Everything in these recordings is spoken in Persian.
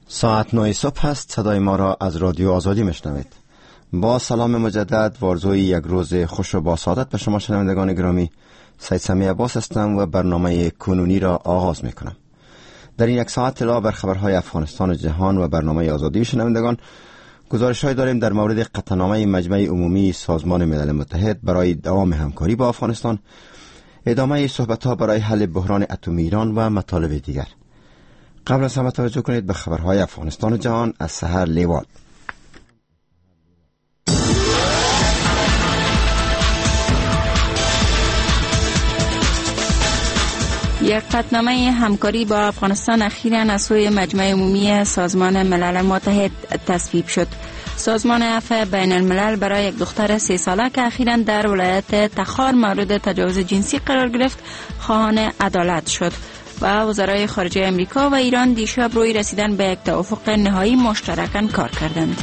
ساعت 9 صبح است. صدای ما را از رادیو آزادی میشنوید. با سلام مجدد و آرزوی یک روز خوش و با سعادت به شما شنوندگان گرامی، سید سمیع عباس هستم و برنامه کنونی را آغاز میکنم. در این یک ساعت علاوه بر خبرهای افغانستان و جهان و برنامه آزادی شنوندگان، گزارش‌های داریم در مورد قطعنامه مجمع عمومی سازمان ملل متحد برای دوام همکاری با افغانستان، ادامه صحبت‌ها برای حل بحران اتمی ایران و مطالب دیگر. قبل از همه توجه کنید به خبرهای افغانستان و جهان از سحر لیوال. یک قطعنامه همکاری با افغانستان اخیراً از سوی مجمع عمومی سازمان ملل متحد تصویب شد. سازمان عفو بین الملل برای یک دختر 3 ساله که اخیراً در ولایت تخار مورد تجاوز جنسی قرار گرفت خواهان عدالت شد و وزرای خارجه امریکا و ایران دیشب روی رسیدن به یک توافق نهایی مشترکاً کار کردند.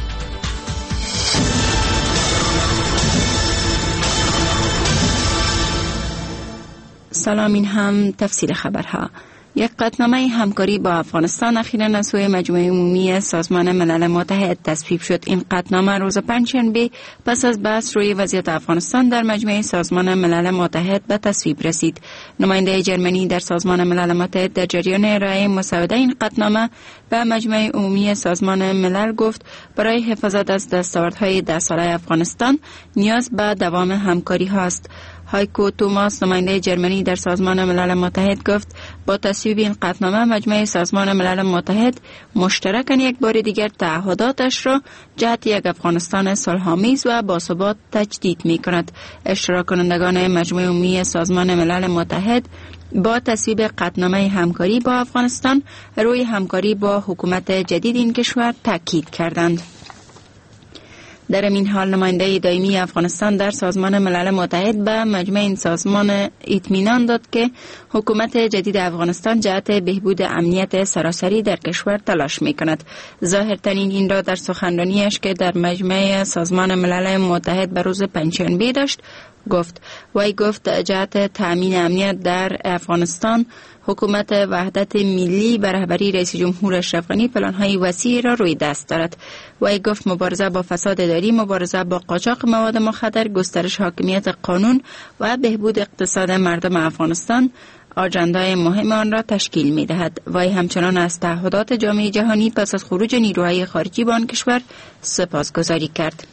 سلام، این هم تفصیل خبرها. یک قطعنامه همکاری با افغانستان اخیراً از سوی مجمع عمومی سازمان ملل متحد تصویب شد. این قطعنامه روز پنجشنبه پس از بحث روی وضعیت افغانستان در مجمع سازمان ملل متحد به تصویب رسید. نماینده جرمنی در سازمان ملل متحد در جریان ارائه مسوده این قطعنامه به مجمع عمومی سازمان ملل گفت برای حفاظت از دستاوردهای 10 ساله افغانستان نیاز به دوام همکاری هاست. هایکو توماس، نماینده جرمنی در سازمان ملل متحد، گفت با تصویب این قطعنامه مجمع سازمان ملل متحد مشترکاً یک بار دیگر تعهداتش را جهت یک افغانستان صلح‌آمیز و باثبات تجدید می‌کند. اشتراک کنندگان مجمع عمومی سازمان ملل متحد با تصویب قطعنامه همکاری با افغانستان روی همکاری با حکومت جدید این کشور تاکید کردند. در این حال نماینده دائمی افغانستان در سازمان ملل متحد به مجمع این سازمان اطمینان داد که حکومت جدید افغانستان جهت بهبود امنیت سراسری در کشور تلاش می‌کند. ظاهرترین این را در سخنرانیش که در مجمع سازمان ملل متحد به روز پنجشنبه داشت گفت. وی گفت جهت تأمین امنیت در افغانستان حکومت وحدت ملی به رهبری رئیس جمهور اشرف غنی پلان‌های وسیعی را روی دست دارد. وی گفت مبارزه با فساد اداری، مبارزه با قاچاق مواد مخدر، گسترش حاکمیت قانون و بهبود اقتصاد مردم افغانستان آجندای مهم آن را تشکیل می‌دهد. وی همچنان از تعهدات جامعه جهانی پس از خروج نیروهای خارجی به آن کشور سپاسگزاری کرد.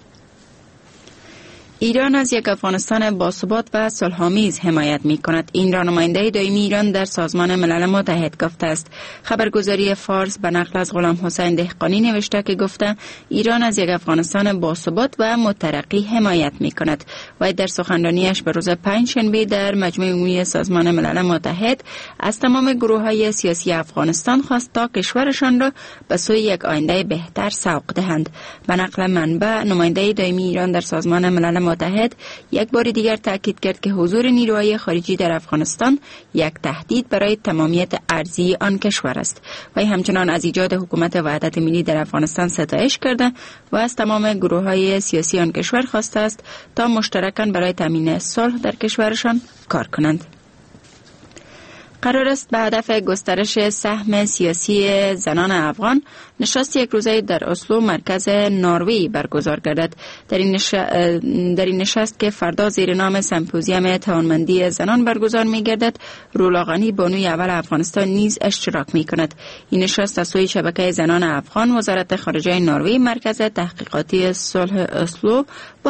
ایران از یک افغانستان باثبات و صلح‌آمیز حمایت می‌کند. این را نماینده دائمی ایران در سازمان ملل متحد گفته است. خبرگزاری فارس به نقل از غلام حسین دهقانی نوشته که گفته ایران از یک افغانستان باثبات و مترقی حمایت می‌کند. و در سخنرانیش به روز پنجشنبه در مجمع عمومی سازمان ملل متحد از تمام گروه‌های سیاسی افغانستان خواست تا کشورشان را به سوی یک آینده بهتر سوق دهند. به نقل منبع، نماینده دائمی ایران در سازمان ملل متحد یک بار دیگر تاکید کرد که حضور نیروهای خارجی در افغانستان یک تهدید برای تمامیت ارضی آن کشور است. و همچنان از ایجاد حکومت وحدت ملی در افغانستان ستایش کرده و از تمام گروه‌های سیاسی آن کشور خواسته است تا مشترکاً برای تامین صلح در کشورشان کار کنند. قرار است به هدف گسترش سهم سیاسی زنان افغان نشست یک روزه در اسلو مرکز نروژ برگزار گردد. در این نشست که فردا زیر نام سمپوزیوم توانمندی زنان برگزار می گردد، رولا غنی بانوی اول افغانستان نیز اشتراک می کند. این نشست از سوی شبکه زنان افغان، وزارت خارجه نروژ، مرکز تحقیقاتی صلح اسلو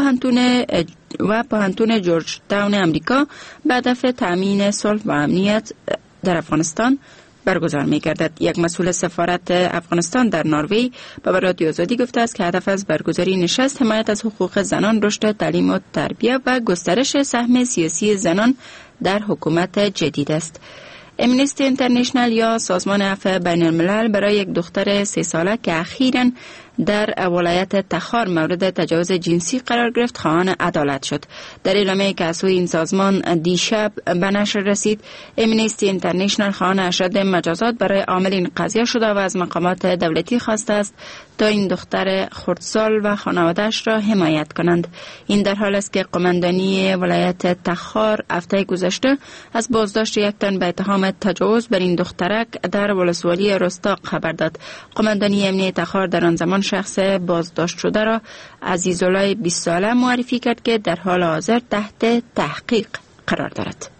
و پوهنتون جورج تاون امریکا به هدف تأمین صلح و امنیت در افغانستان برگزار می گردد. یک مسئول سفارت افغانستان در نروژ به رادیو آزادی گفته است که هدف از برگزاری نشست حمایت از حقوق زنان، رشد تعلیم و تربیت و گسترش سهم سیاسی زنان در حکومت جدید است. امنستی اینترنشنل یا سازمان عفو بین الملل برای یک دختر 3 ساله که اخیراً در ولایت تخار مورد تجاوز جنسی قرار گرفت خواهان عدالت شد. در اعلامیه‌ای که از سوی این سازمان دیشب به نشر رسید، امنیستی اینترنشنال خواهان اشد مجازات برای عامل این قضیه شده و از مقامات دولتی خواسته است تا این دختر خردسال و خانواده‌اش را حمایت کنند. این در حال است که قماندانی ولایت تخار هفته گذشته از بازداشت یک تن به اتهام تجاوز بر این دخترک در ولسوالی رستاق خبر داد. قماندانی امنیت تخار در آن زمان شخص بازداشت شده را عزیزالله 20 ساله معرفی کرد که در حال حاضر تحت تحقیق قرار دارد.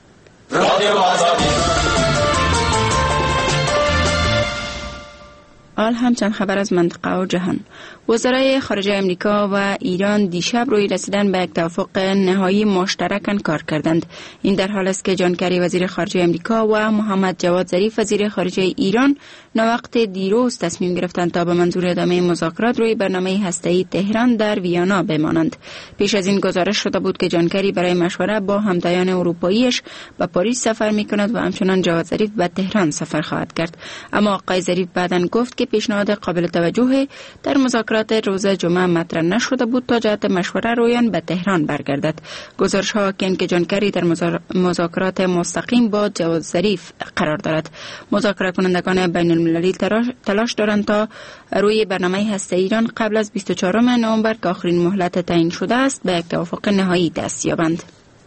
حال همچند خبر از منطقه و جهان. وزرای خارجه امریکا و ایران دیشب روی رسیدن به یک توافق نهایی مشترک کار کردند. این در حال است که جان کری وزیر خارجه امریکا و محمد جواد ظریف وزیر خارجه ایران وقت دیروز تصمیم گرفتند تا به منظور ادامه مذاکرات روی برنامه هسته‌ای تهران در ویانا بمانند. پیش از این گزارش شده بود که جان کری برای مشوره با همتایان اروپاییش به پاریس سفر می‌کند و همچنان جواد ظریف به تهران سفر خواهد کرد. اما آقای ظریف بعداً گفت که پیشنهاد قابل توجه در مذاکرات روز جمعه مطرح نشده بود تا جهت مشوره رویان به تهران برگردد. گزارش‌ها حاکی‌اند که جان کری در مذاکرات مستقیم با جواد ظریف قرار دارد. مذاکره کنندگان بین المللی تلاش دارند تا روی برنامه هسته‌ای ایران قبل از 24 نوامبر که آخرین مهلت تعیین شده است به یک توافق نهایی دست یابند.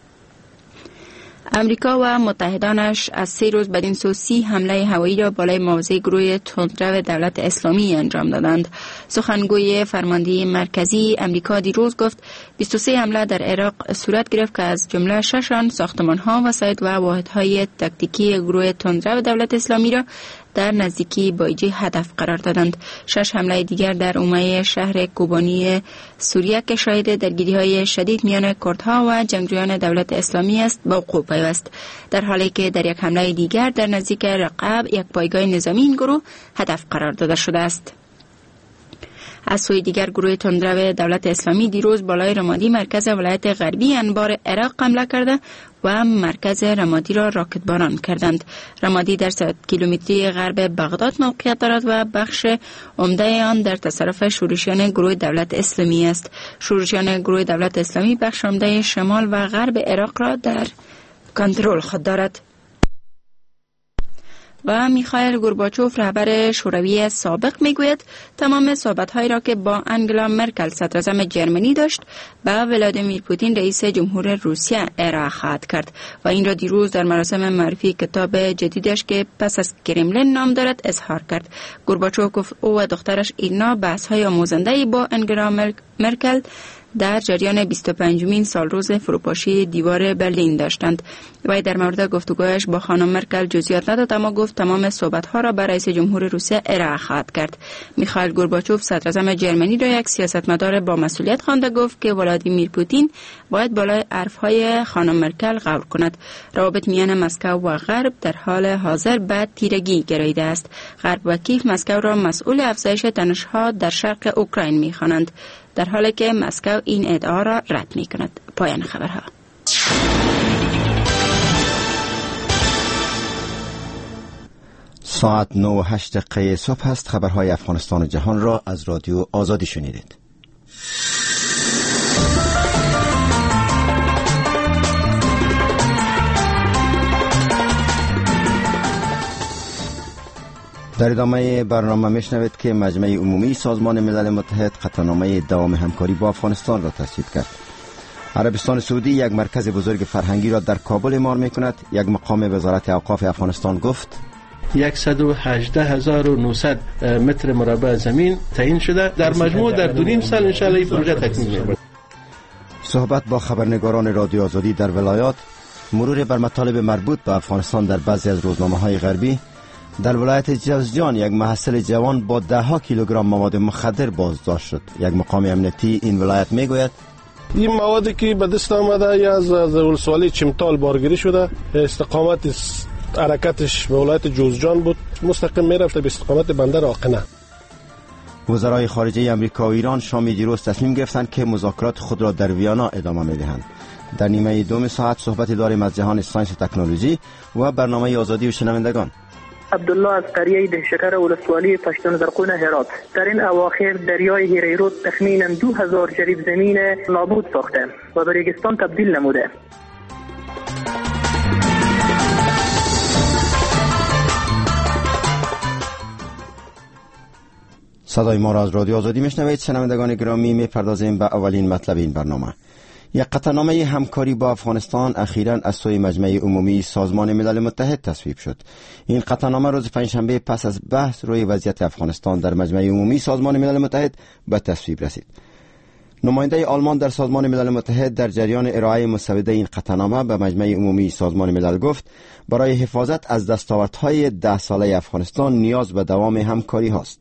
امریکا و متحدانش از 3 روز بدین سو 30 حمله هوایی را بالای مواضع گروه تندرو دولت اسلامی انجام دادند. سخنگوی فرماندهی مرکزی امریکا دیروز گفت 23 حمله در عراق صورت گرفت که از جمله 6 آن ساختمان‌ها، وسایط و واحدهای تاکتیکی گروه تندرو دولت اسلامی را در نزدیکی بایجی هدف قرار دادند. 6 حمله دیگر در اومه شهر کوبانی سوریه که شاهد درگیری‌های شدید میان کردها و جنگجویان دولت اسلامی است با وقوع پیوست، در حالی که در یک حمله دیگر در نزدیک رقب یک پایگاه نظامی این گروه هدف قرار داده شده است. از سوی دیگر گروه تندرو دولت اسلامی دیروز بالای رمادی مرکز ولایت غربی انبار عراق حمله کرده و مرکز رمادی را راکتباران کردند. رمادی در 100 کیلومتری غرب بغداد موقعیت دارد و بخش عمده آن در تصرف شورشیان گروه دولت اسلامی است. شورشیان گروه دولت اسلامی بخش عمده شمال و غرب عراق را در کنترل خود دارد. و میخائیل گورباچوف رهبر شوروی سابق میگوید تمام صحبت‌هایی را که با انگلا مرکل صدراعظم جرمنی داشت به ولادیمیر پوتین رئیس جمهور روسیه ارائه خواهد کرد و این را دیروز در مراسم معرفی کتاب جدیدش که پس از کرملین نام دارد اظهار کرد. گورباچوف گفت او و دخترش ایرنا بحث‌های آموزنده‌ای با انگلا مرکل در جریان 25مین سالروز فروپاشی دیوار برلین داشتند. وی در مورد گفتگویش با خانم مرکل جزئیات نداد، اما گفت تمام صحبت‌ها را به رئیس جمهور روسیه ارائه خواهد کرد. میخائیل گورباچوف صدراعظم جرمنی را یک سیاستمدار با مسئولیت خوانده، گفت که ولادیمیر پوتین باید بالای حرف‌های خانم مرکل غور کند. روابط میان مسکو و غرب در حال حاضر به تیرگی گراییده است. غرب و کیف مسکو را مسئول افزایش تنش‌ها در شرق اوکراین می‌خوانند، در حالی که مسکو این ادعا را رد می کند. پایان خبرها. ساعت 9:08 صبح است. خبرهای افغانستان و جهان را از رادیو آزادی شنیدید. در ادامه برنامه میشنوید که مجمع عمومی سازمان ملل متحد قطعنامه دوام همکاری با افغانستان را تصویب کرد. عربستان سعودی یک مرکز بزرگ فرهنگی را در کابل اعمار میکند. یک مقام وزارت اوقاف افغانستان گفت 118,900 متر مربع زمین تعیین شده. در مجموع در 2.5 سال ان شاء الله این پروژه تکمیل میشه. صحبت با خبرنگاران رادیو آزادی در ولایات، مرور بر مطالب مربوط به افغانستان در بعضی از روزنامه‌های غربی. در ولایت جوزجان یک محصل جوان با 10 کیلوگرم مواد مخدر بازداشت شد. یک مقام امنیتی این ولایت میگوید این موادی که به دست آمده یا از ولسوالی چمتال بارگیری شده، استقامت حرکتش به ولایت جوزجان بود، مستقیم میرفته به استقامت بندر آقنه. وزرای خارجه امریکا و ایران شام دیروز تصمیم گرفتند که مذاکرات خود را در ویانا ادامه میدهند. در نیمه دوم ساعت صحبت داریم از جهان ساینس و تکنولوژی و برنامه آزادی و شنوندگان. عبدالله از قریه دهشکر ولسوالی پشتون زرقون هرات. در این اواخر دریای هریرود تخمینا 2000 جریب زمین نابود ساخته و به ریگستان تبدیل نموده. صدای ما را از رادیو آزادی میشنوید. شنوندگان گرامی، میپردازیم به اولین مطلب این برنامه. یک قطعنامه همکاری با افغانستان اخیراً از سوی مجمع عمومی سازمان ملل متحد تصویب شد. این قطعنامه روز پنجشنبه پس از بحث روی وضعیت افغانستان در مجمع عمومی سازمان ملل متحد به تصویب رسید. نماینده آلمان در سازمان ملل متحد در جریان ارائه مسوده این قطعنامه به مجمع عمومی سازمان ملل گفت برای حفاظت از دستاوردهای 10 ساله افغانستان نیاز به دوام همکاری هست.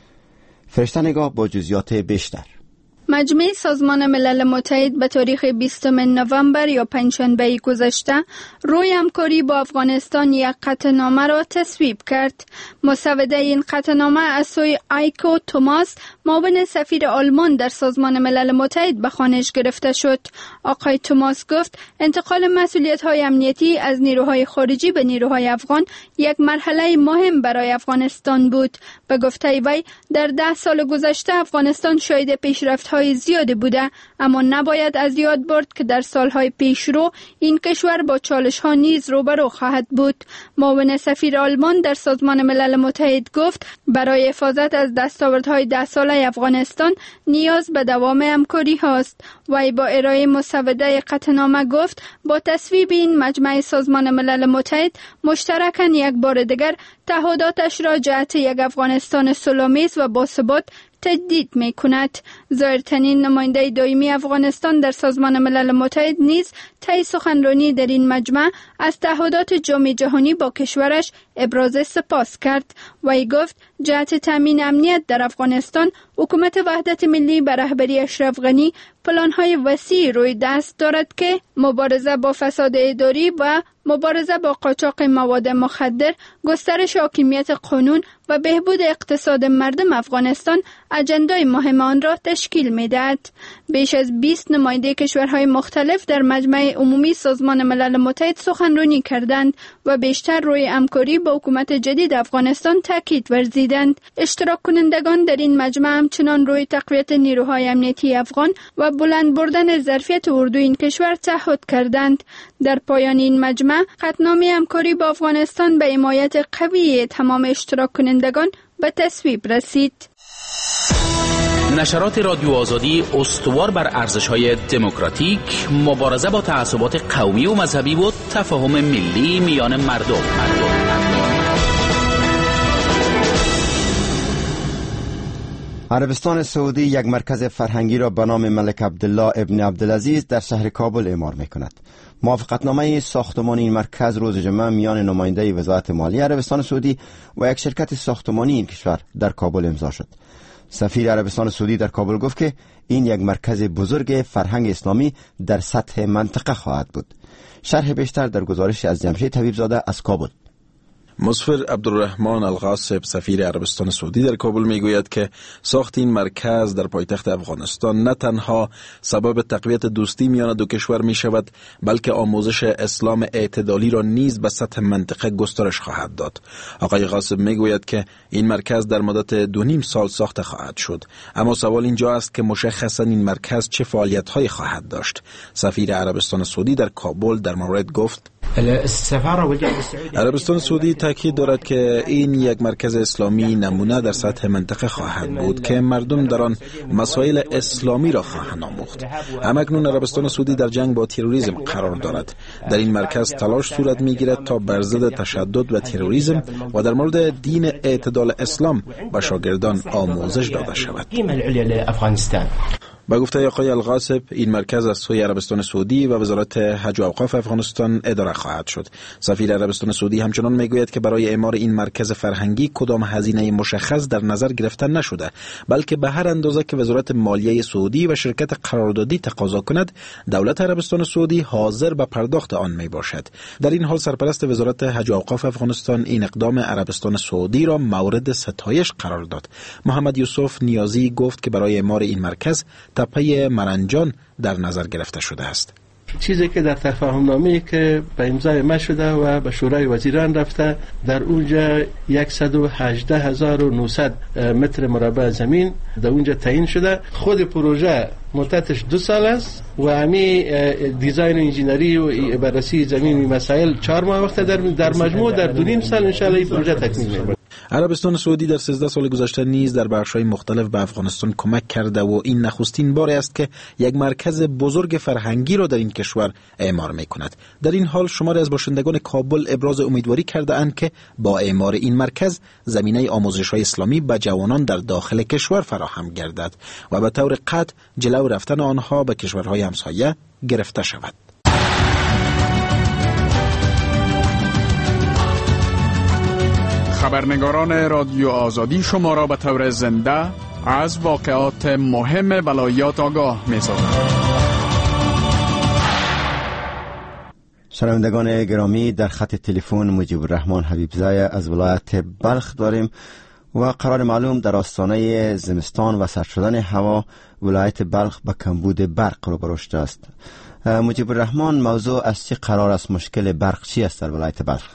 فرشته نگاه با جزئیات بیشتر. مجمع سازمان ملل متحد به تاریخ 20 نوامبر یا پنجشنبه گذشته روی همکاری با افغانستان یک قطعنامه را تصویب کرد. مسوده این قطعنامه از سوی آیکو توماس، معاون سفیر آلمان در سازمان ملل متحد به خوانش گرفته شد. آقای توماس گفت انتقال مسئولیت‌های امنیتی از نیروهای خارجی به نیروهای افغان یک مرحله مهم برای افغانستان بود. به گفته وی در 10 سال گذشته افغانستان شاهد پیشرفت‌های زیادی بوده، اما نباید از یاد برد که در سالهای پیشرو این کشور با چالش‌ها نیز روبرو خواهد بود. معاون سفیر آلمان در سازمان ملل متحد گفت برای حفاظت از دستاوردهای 10 ساله افغانستان نیاز به دوام همکاری هست. وی با ارائه مسوده قطعنامه گفت با تصویب این مجمع سازمان ملل متحد مشترکاً یک بار دیگر تعهداتش را جهت یک افغانستان صلح‌آمیز و باثبات تجدید می کند. ظاهرترین نماینده دائمی افغانستان در سازمان ملل متحد نیز طی سخنرانی در این مجمع از تعهدات جامعه جهانی با کشورش ابراز سپاس کرد. وی گفت جهت تامین امنیت در افغانستان حکومت وحدت ملی به رهبری اشرف غنی پلان‌های وسیع روی دست دارد که مبارزه با فساد اداری و مبارزه با قاچاق مواد مخدر، گسترش حاکمیت قانون و بهبود اقتصاد مردم افغانستان اجندای مهم آن را تشکیل می‌دهد. بیش از 20 نماینده کشورهای مختلف در مجمع عمومی سازمان ملل متحد سخنرانی کردند و بیشتر روی همکاری با حکومت جدید افغانستان تاکید ورزیدند. اشتراک کنندگان در این مجمع همچنان روی تقویت نیروهای امنیتی افغان و بلند بردن ظرفیت اردو این کشور تعهد کردند. در پایان این مجمع قطعنامه همکاری با افغانستان به حمایت قوی تمام اشتراک کنندگان به تصویب رسید. نشرات رادیو آزادی استوار بر ارزش‌های دموکراتیک، مبارزه با تعصبات قومی و مذهبی و تفاهم ملی میان مردم. عربستان سعودی یک مرکز فرهنگی را به نام ملک عبدالله ابن عبدالعزیز در شهر کابل اعمار می‌کند. موافقتنامه ساختمان این مرکز روز جمعه میان نماینده وزارت مالی عربستان سعودی و یک شرکت ساختمانی این کشور در کابل امضا شد. سفیر عربستان سعودی در کابل گفت که این یک مرکز بزرگ فرهنگ اسلامی در سطح منطقه خواهد بود. شرح بیشتر در گزارش از جمشید طبیبزاده از کابل. مصفر عبدالرحمن الغاصب سفیر عربستان سعودی در کابل میگوید که ساخت این مرکز در پایتخت افغانستان نه تنها سبب تقویت دوستی میان دو کشور می شود، بلکه آموزش اسلام اعتدالی را نیز به سطح منطقه گسترش خواهد داد. آقای غاصب میگوید که این مرکز در مدت 2.5 سال ساخته خواهد شد، اما سوال اینجا است که مشخصا این مرکز چه فعالیت‌هایی خواهد داشت. سفیر عربستان سعودی در کابل در مورد گفت عربستان سعودی تاکید دارد که این یک مرکز اسلامی نمونه در سطح منطقه خواهد بود که مردم در آن مسائل اسلامی را خواهند آموخت. همکنون عربستان سعودی در جنگ با تروریسم قرار دارد. در این مرکز تلاش صورت میگیرد تا بر ضد تشدد و تروریسم و در مورد دین اعتدال اسلام به شاگردان آموزش داده شود. با گفته آقای الغاصب این مرکز از سوی عربستان سعودی و وزارت حج و اوقاف افغانستان اداره خواهد شد. سفیر عربستان سعودی همچنان میگوید که برای اعمار این مرکز فرهنگی کدام هزینه مشخص در نظر گرفته نشده، بلکه به هر اندازه که وزارت مالیه سعودی و شرکت قراردادی تقاضا کند دولت عربستان سعودی حاضر به پرداخت آن می باشد. در این حال سرپرست وزارت حج و اوقاف افغانستان این اقدام عربستان سعودی را مورد ستایش قرار داد. محمد یوسف نیازی گفت که برای اعمار این مرکز تپه مرنجان در نظر گرفته شده است. چیزی که در تفاهم نامه‌ای که به امضای ما شده و به شورای وزیران رفته، در اونجا 118,900 متر مربع زمین در اونجا تعیین شده. خود پروژه مدتش 2 سال است و همین دیزاین انجینری و بررسی زمین مسائل 4 ماه وقت در مجموع در 2.5 سال ان شاء الله این پروژه تکمیل میشه. عربستان سعودی در 13 سال گذشته نیز در بخش‌های مختلف به افغانستان کمک کرده و این نخستین بار است که یک مرکز بزرگ فرهنگی را در این کشور اعمار می‌کند. در این حال شماری از باشندگان کابل ابراز امیدواری کرده اند که با اعمار این مرکز زمینه آموزش‌های اسلامی به جوانان در داخل کشور فراهم گردد و به طور قطع جلو رفتن آنها به کشورهای همسایه گرفته شود. خبرنگاران رادیو آزادی شما را به طور زنده از واقعات مهم ولایات آگاه می‌سازند. شنوندگان گرامی، در خط تلفن مجیب الرحمن حبیبزای از ولایت بلخ داریم و قرار معلوم در آستانه زمستان و سرد شدن هوا ولایت بلخ به کمبود برق روبرو شده است. مجیب الرحمن، موضوع از چه قرار است؟ مشکل برق چی است در ولایت بلخ؟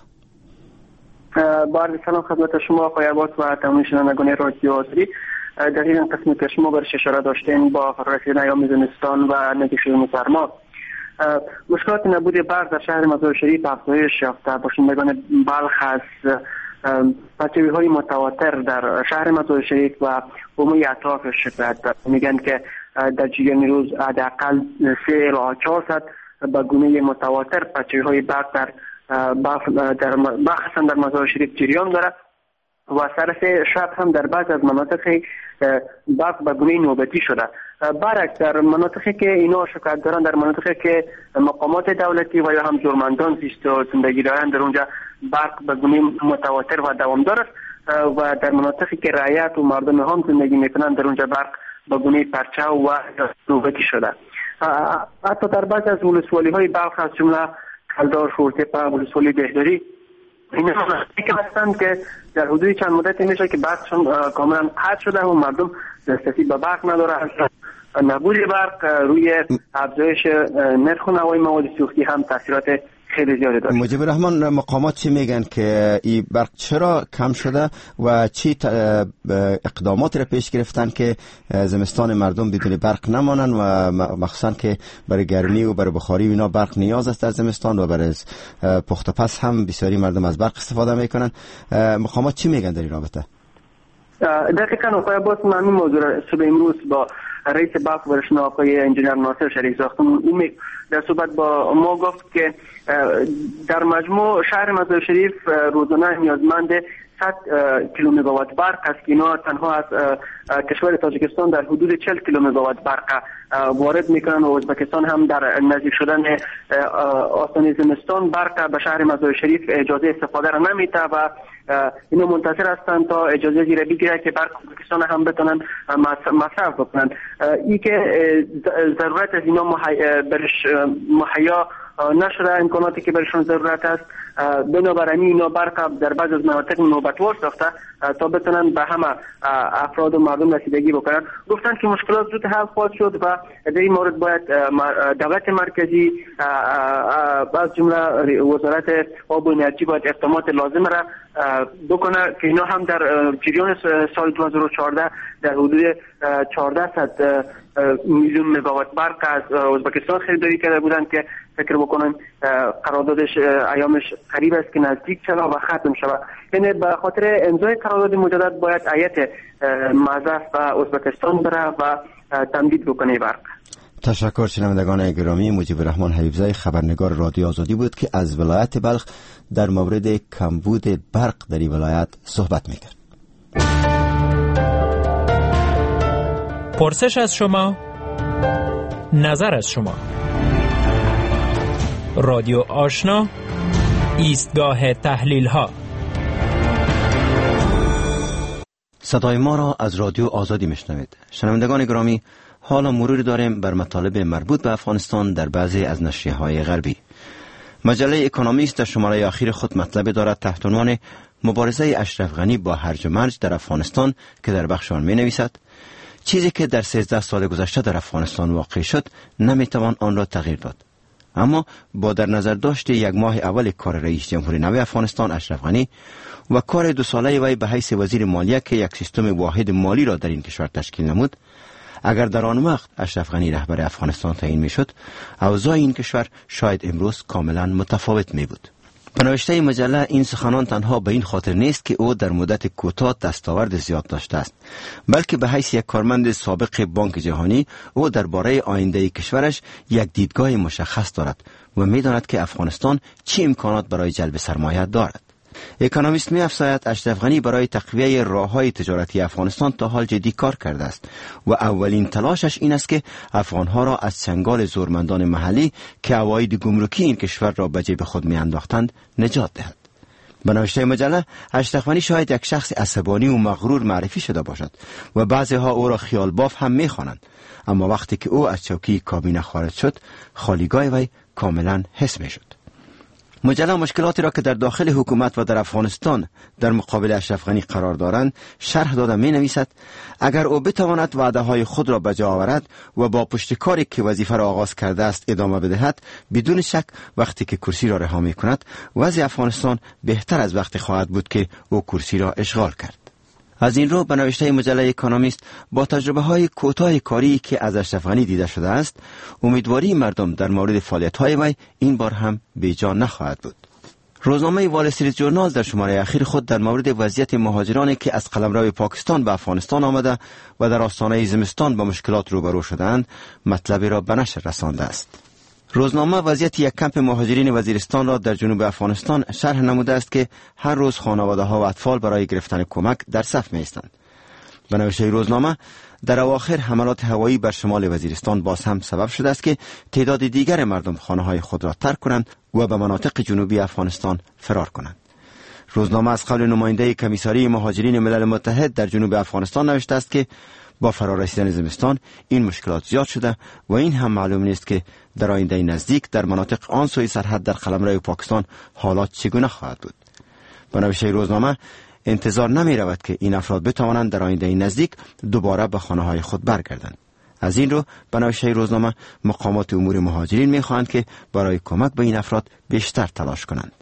با عرض سلام خدمت شما آقای عباس و تمامی شنوندگان رادیو آزادی. دقیقاً قسمی که شما برش اشاره داشتین با رسیدن ایام زمستان و نگشودن سرما، مشکلات نبود برق در شهر مزار شریف افزایش یافته. باشندگان بلخ از پچوی‌های متواتر در شهر مزار شریف و عمومی اطرافش شکایت میگن که در جریان روز حداقل 3 الی 4 ساعت به گونه متواتر پچوی‌های برق در مخصوصا در مزار شریف جریان داره و سر شب هم در بعض از مناطق برق به گونه نوبتی شده. برعکس در مناطقی که اینا شکایت دارن، در مناطقی که مقامات دولتی و یا هم جرمندان زیست و زندگی دارن، در اونجا برق به گونه متواتر و دوامدار است و در مناطقی که رعیت و مردم هم زندگی میکنن، در اونجا برق به گونه پرچو و نوبتی شده. حتی در بعض از ولسوالی های بلخ از جمله کلدار، شورتپه، ولسوالی دهداری، اینا که هستند که در حدود چند مدتی میشه که برقشون کاملا قطع شده و مردم دسترسی به برق نداره. نبود برق روی افزایش نرخ و نوای مواد سوختی هم تاثیرات خیلی زیادی داره. مجیب الرحمن، مقامات چی میگن که این برق چرا کم شده و چی اقدامات را پیش گرفتن که زمستان مردم بدون برق نمانن و مخصوصا که برای گرمی و برای بخاری و اینا برق نیاز است در زمستان و برای پخت و پس هم بسیاری مردم از برق استفاده میکنن. مقامات چی میگن در این رابطه؟ دقیقاً آقای عباس، من این موضوع را صبح امروز با رئیس بلخ برشنا آقای انجینر ناصر شریک ساختم. اون در صحبت با ما گفت که در مجموع شهر مزار شریف روزانه نیازمند 100 کیلو مگاوات برق است که اینا تنها از کشور تاجیکستان در حدود 40 کیلو مگاوات برق وارد میکنن و ازبکستان هم در نزدیک شدن آستانه زمستان برق به شهر مزار شریف اجازه استفاده را نمیده و اینا منتظر هستند تا اجازه زیر بگیره که برق ازبکستان هم بتونن مصرف بکنن. این که ضرورت از اینا برش مهیا نشده، امکاناتی که برشون ضرورت است، بنابراین اینا برق در بعض از مناطق نوبتوار ساخته تا بتونن به همه افراد و مردم رسیدگی بکنن. گفتن که مشکلات زود حل خواهد شد و در این مورد باید دولت مرکزی از جمله وزارت آب و انرژی باید اقدامات لازم را بکنه که اینا هم در جریان سال 2014 در حدود 1400 میلیون مگاوات برق از ازبکستان خریداری کرده بودند که فکر بکنم قراردادش ایامش قریب است که نزدیک شده و ختم شود. یعنی به خاطر امضای قرارداد مجدد باید هیئت معزز به ازبکستان بره و تمدید بکنه برق. تشکر. شنوندگان گرامی، مجیب الرحمن حبیبزای خبرنگار رادیو آزادی بود که از ولایت بلخ در مورد کمبود برق در این ولایت صحبت میکرد. پرسش از شما، نظر از شما. رادیو آشنا، ایستگاه تحلیل ها. صدای ما را از رادیو آزادی میشنوید. شنوندگان گرامی، حالا مروری داریم بر مطالب مربوط به افغانستان در بعضی از نشریه‌های غربی. مجله اکونومیست در شماره اخیر خود مطلب دارد تحت عنوان مبارزه اشرف غنی با هرج و مرج در افغانستان که در بخش آن می‌نویسد چیزی که در 13 سال گذشته در افغانستان واقع شد نمیتوان آن را تغییر داد. اما با در نظر داشت یک ماه اول کار رئیس جمهور نو افغانستان اشرف غنی و کار 2 ساله وی به حیث وزیر مالیه که یک سیستم واحد مالی را در این کشور تشکیل نمود، اگر در آن وقت اشرف غنی رهبر افغانستان تعیین میشد، اوضاع این کشور شاید امروز کاملا متفاوت می بود. به نوشته مجله این سخنان تنها به این خاطر نیست که او در مدت کوتاه دستاورد زیاد داشته است، بلکه به حیث یک کارمند سابق بانک جهانی او درباره آینده کشورش یک دیدگاه مشخص دارد و می‌داند که افغانستان چه امکانات برای جلب سرمایه دارد. اکونومیست می‌افزاید اشرف غنی برای تقویت راه‌های تجارتی افغانستان تا حال جدی کار کرده است و اولین تلاشش این است که افغان‌ها را از چنگال زورمندان محلی که عواید گمرکی این کشور را به جیب خود می‌انداختند نجات دهد. به نوشته مجله اشرف غنی شاید یک شخص عصبانی و مغرور معرفی شده باشد و بعضی‌ها او را خیال باف هم می‌خوانند، اما وقتی که او از چوکی کابینه خارج شد، خالیگاه وی کاملاً حس می‌شد. مجله مشکلاتی را که در داخل حکومت و در افغانستان در مقابل اشرف غنی قرار دارند شرح داده می نویسد اگر او بتواند وعده های خود را به جا آورد و با پشتکاری که وظیفه را آغاز کرده است ادامه بدهد، بدون شک وقتی که کرسی را رها می کند وضع افغانستان بهتر از وقتی خواهد بود که او کرسی را اشغال کرد. از این رو به نوشته مجله اکونومیست با تجربه های کوتاه کاری که از اشرف غنی دیده شده است، امیدواری مردم در مورد فعالیت های وی این بار هم بیجا نخواهد بود. روزنامه وال استریت ژورنال در شماره اخیر خود در مورد وضعیت مهاجرانی که از قلمرو پاکستان به افغانستان آمده و در آستانه زمستان با مشکلات روبرو شدند مطلبی را به نشر رسانده است. روزنامه وضعیت یک کمپ مهاجرین وزیرستان را در جنوب افغانستان شرح نموده است که هر روز خانواده‌ها و اطفال برای گرفتن کمک در صف می‌ایستند. به نوشته روزنامه در اواخر حملات هوایی بر شمال وزیرستان باز هم سبب شده است که تعداد دیگر مردم خانه‌های خود را ترک کنند و به مناطق جنوبی افغانستان فرار کنند. روزنامه از قول نماینده کمیساری مهاجرین ملل متحد در جنوب افغانستان نوشته است که با فرارسیدن زمستان این مشکلات زیاد شده و این هم معلوم نیست که در آینده نزدیک در مناطق آن سوی سرحد در قلمرو پاکستان حالات چگونه خواهد بود. به نوشته روزنامه انتظار نمی رود که این افراد بتوانند در آینده نزدیک دوباره به خانه های خود برگردند. از این رو به نوشته روزنامه مقامات امور مهاجرین می خواهند که برای کمک به این افراد بیشتر تلاش کنند.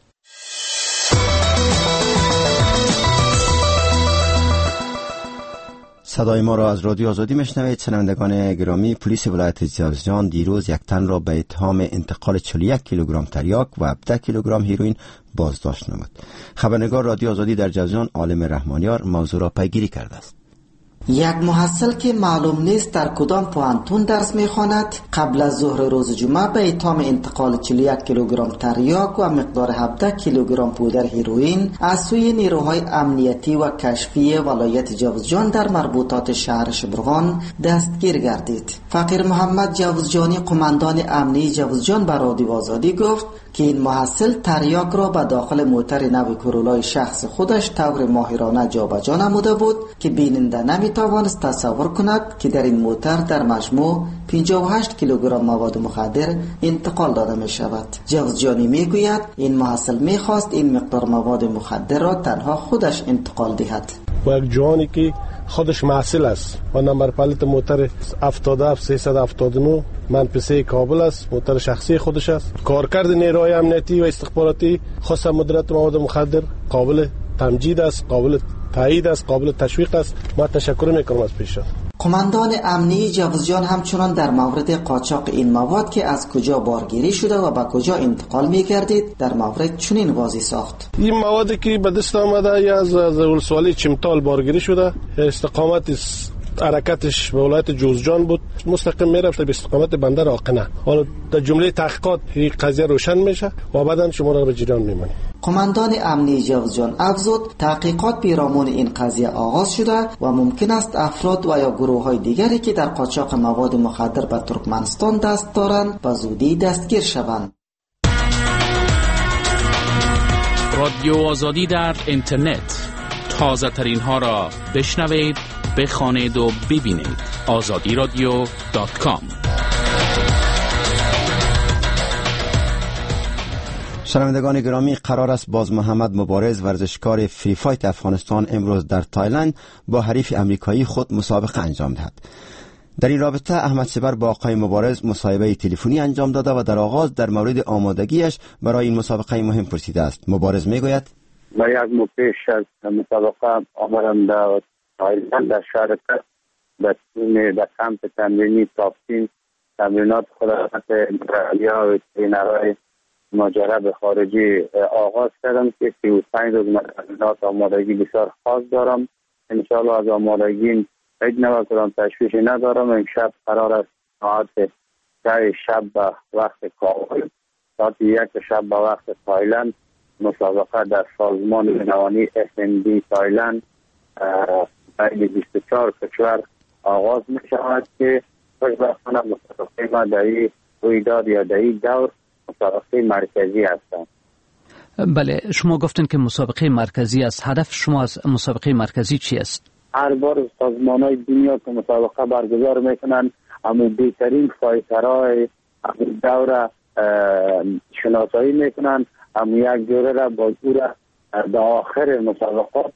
صدای ما را از رادیو آزادی میشنوید. شنوندگان گرامی، پلیس ولایت جوزجان دیروز یک تن را به اتهام انتقال 41 کیلوگرم تریاک و 17 کیلوگرم هیروئین بازداشت نمود. خبرنگار رادیو آزادی در جوزجان عالم رحمانیار موضوع را پیگیری کرده است. یک محصل که معلوم نیست در کدام پوهنتون درس میخواند قبل از ظهر روز جمعه به اتهام انتقال 41 کیلوگرم تریاک و مقدار 17 کیلوگرم پودر هیروئین از سوی نیروهای امنیتی و کشفی ولایت جوزجان در مربوطات شهر شبرغان دستگیر گردید. فقیر محمد جوزجانی قماندان امنی جوزجان به رادیو آزادی گفت که این محصل تریاک را به داخل موتر نو کرولای شخص خودش طور ماهرانه جابجا نموده بود که بیننده نمیتوانست تصور کند که در این موتر در مجموع 58 کیلوگرم مواد مخدر انتقال داده می شود. جوزجانی می گوید این محصل می خواست این مقدار مواد مخدر را تنها خودش انتقال دهد. و یک جوانی که خودش محصل است و نمبر پلیت موتر 77379 منپسه کابل است، موتر شخصی خودش است. کارکرد نیروهای امنیتی و استخباراتی خاص مدیریت مواد مخدر قابل تمجید است، قابل تایید است، قابل تشویق است. ما تشکر میکنم از پیشا. قماندان امنی جوزجان همچنان در مورد قاچاق این مواد که از کجا بارگیری شده و به کجا انتقال می‌گردید در مورد چنین واضح ساخت. این موادی که به دست آمده یا از ولسوالی چمتال بارگیری شده، استقامت حرکتش به ولایت جوزجان بود، مستقیم میرفت به استقامت بندر آقنه. حالا در جمله تحقیقات این قضیه روشن میشه و بعداً شما را به جریان میمونید. قماندان امنی جوزجان افزود تحقیقات پیرامون این قضیه آغاز شده و ممکن است افراد و یا گروه‌های دیگری که در قاچاق مواد مخدر به ترکمنستان دست دارند به زودی دستگیر شوند. رادیو آزادی در اینترنت، تازه ترین ها را بشنوید، بخوانید و ببینید. azadiradyo.com. شنوندگان گرامی، قرار است باز محمد مبارز ورزشکار فری فایت افغانستان امروز در تایلند با حریف امریکایی خود مسابقه انجام دهد. در این رابطه احمد سپر با آقای مبارز مصاحبه تلفنی انجام داده و در آغاز در مورد آمادگیش برای این مسابقه مهم پرسیده است. مبارز میگوید: من یک ماه پیش از مسابقه آمدم در تایلند، در شهر پرت، در کمپ تمرینی تافتین تمرینات خدمات مرالیا و ترینرهای ماجرا خارجی آغاز کردم که 35 روز تمرینات آمادگی بسیار خاص دارم. انشاءالله از آمادگی هیچ نوع کدام تشویشی ندارم. امشب قرار است ساعت 3 شب به وقت کابل، ساعت 1 شب به وقت تایلند مسابقه در سازمان نوانی SND تایلند بین 24 کشور آغاز می شود که خوشبختانه مسابقه ما در این رویداد یا در این دور مسابقه مرکزی هستند. بله، شما گفتن که مسابقه مرکزی است. هدف شما از مسابقه مرکزی چی است؟ هر بار سازمان‌های دنیا که مسابقه برگزار میکنن اما بهترین فایترهای همون دور شناسایی میکنن، اما یک دوره را با دوره در آخر مسابقات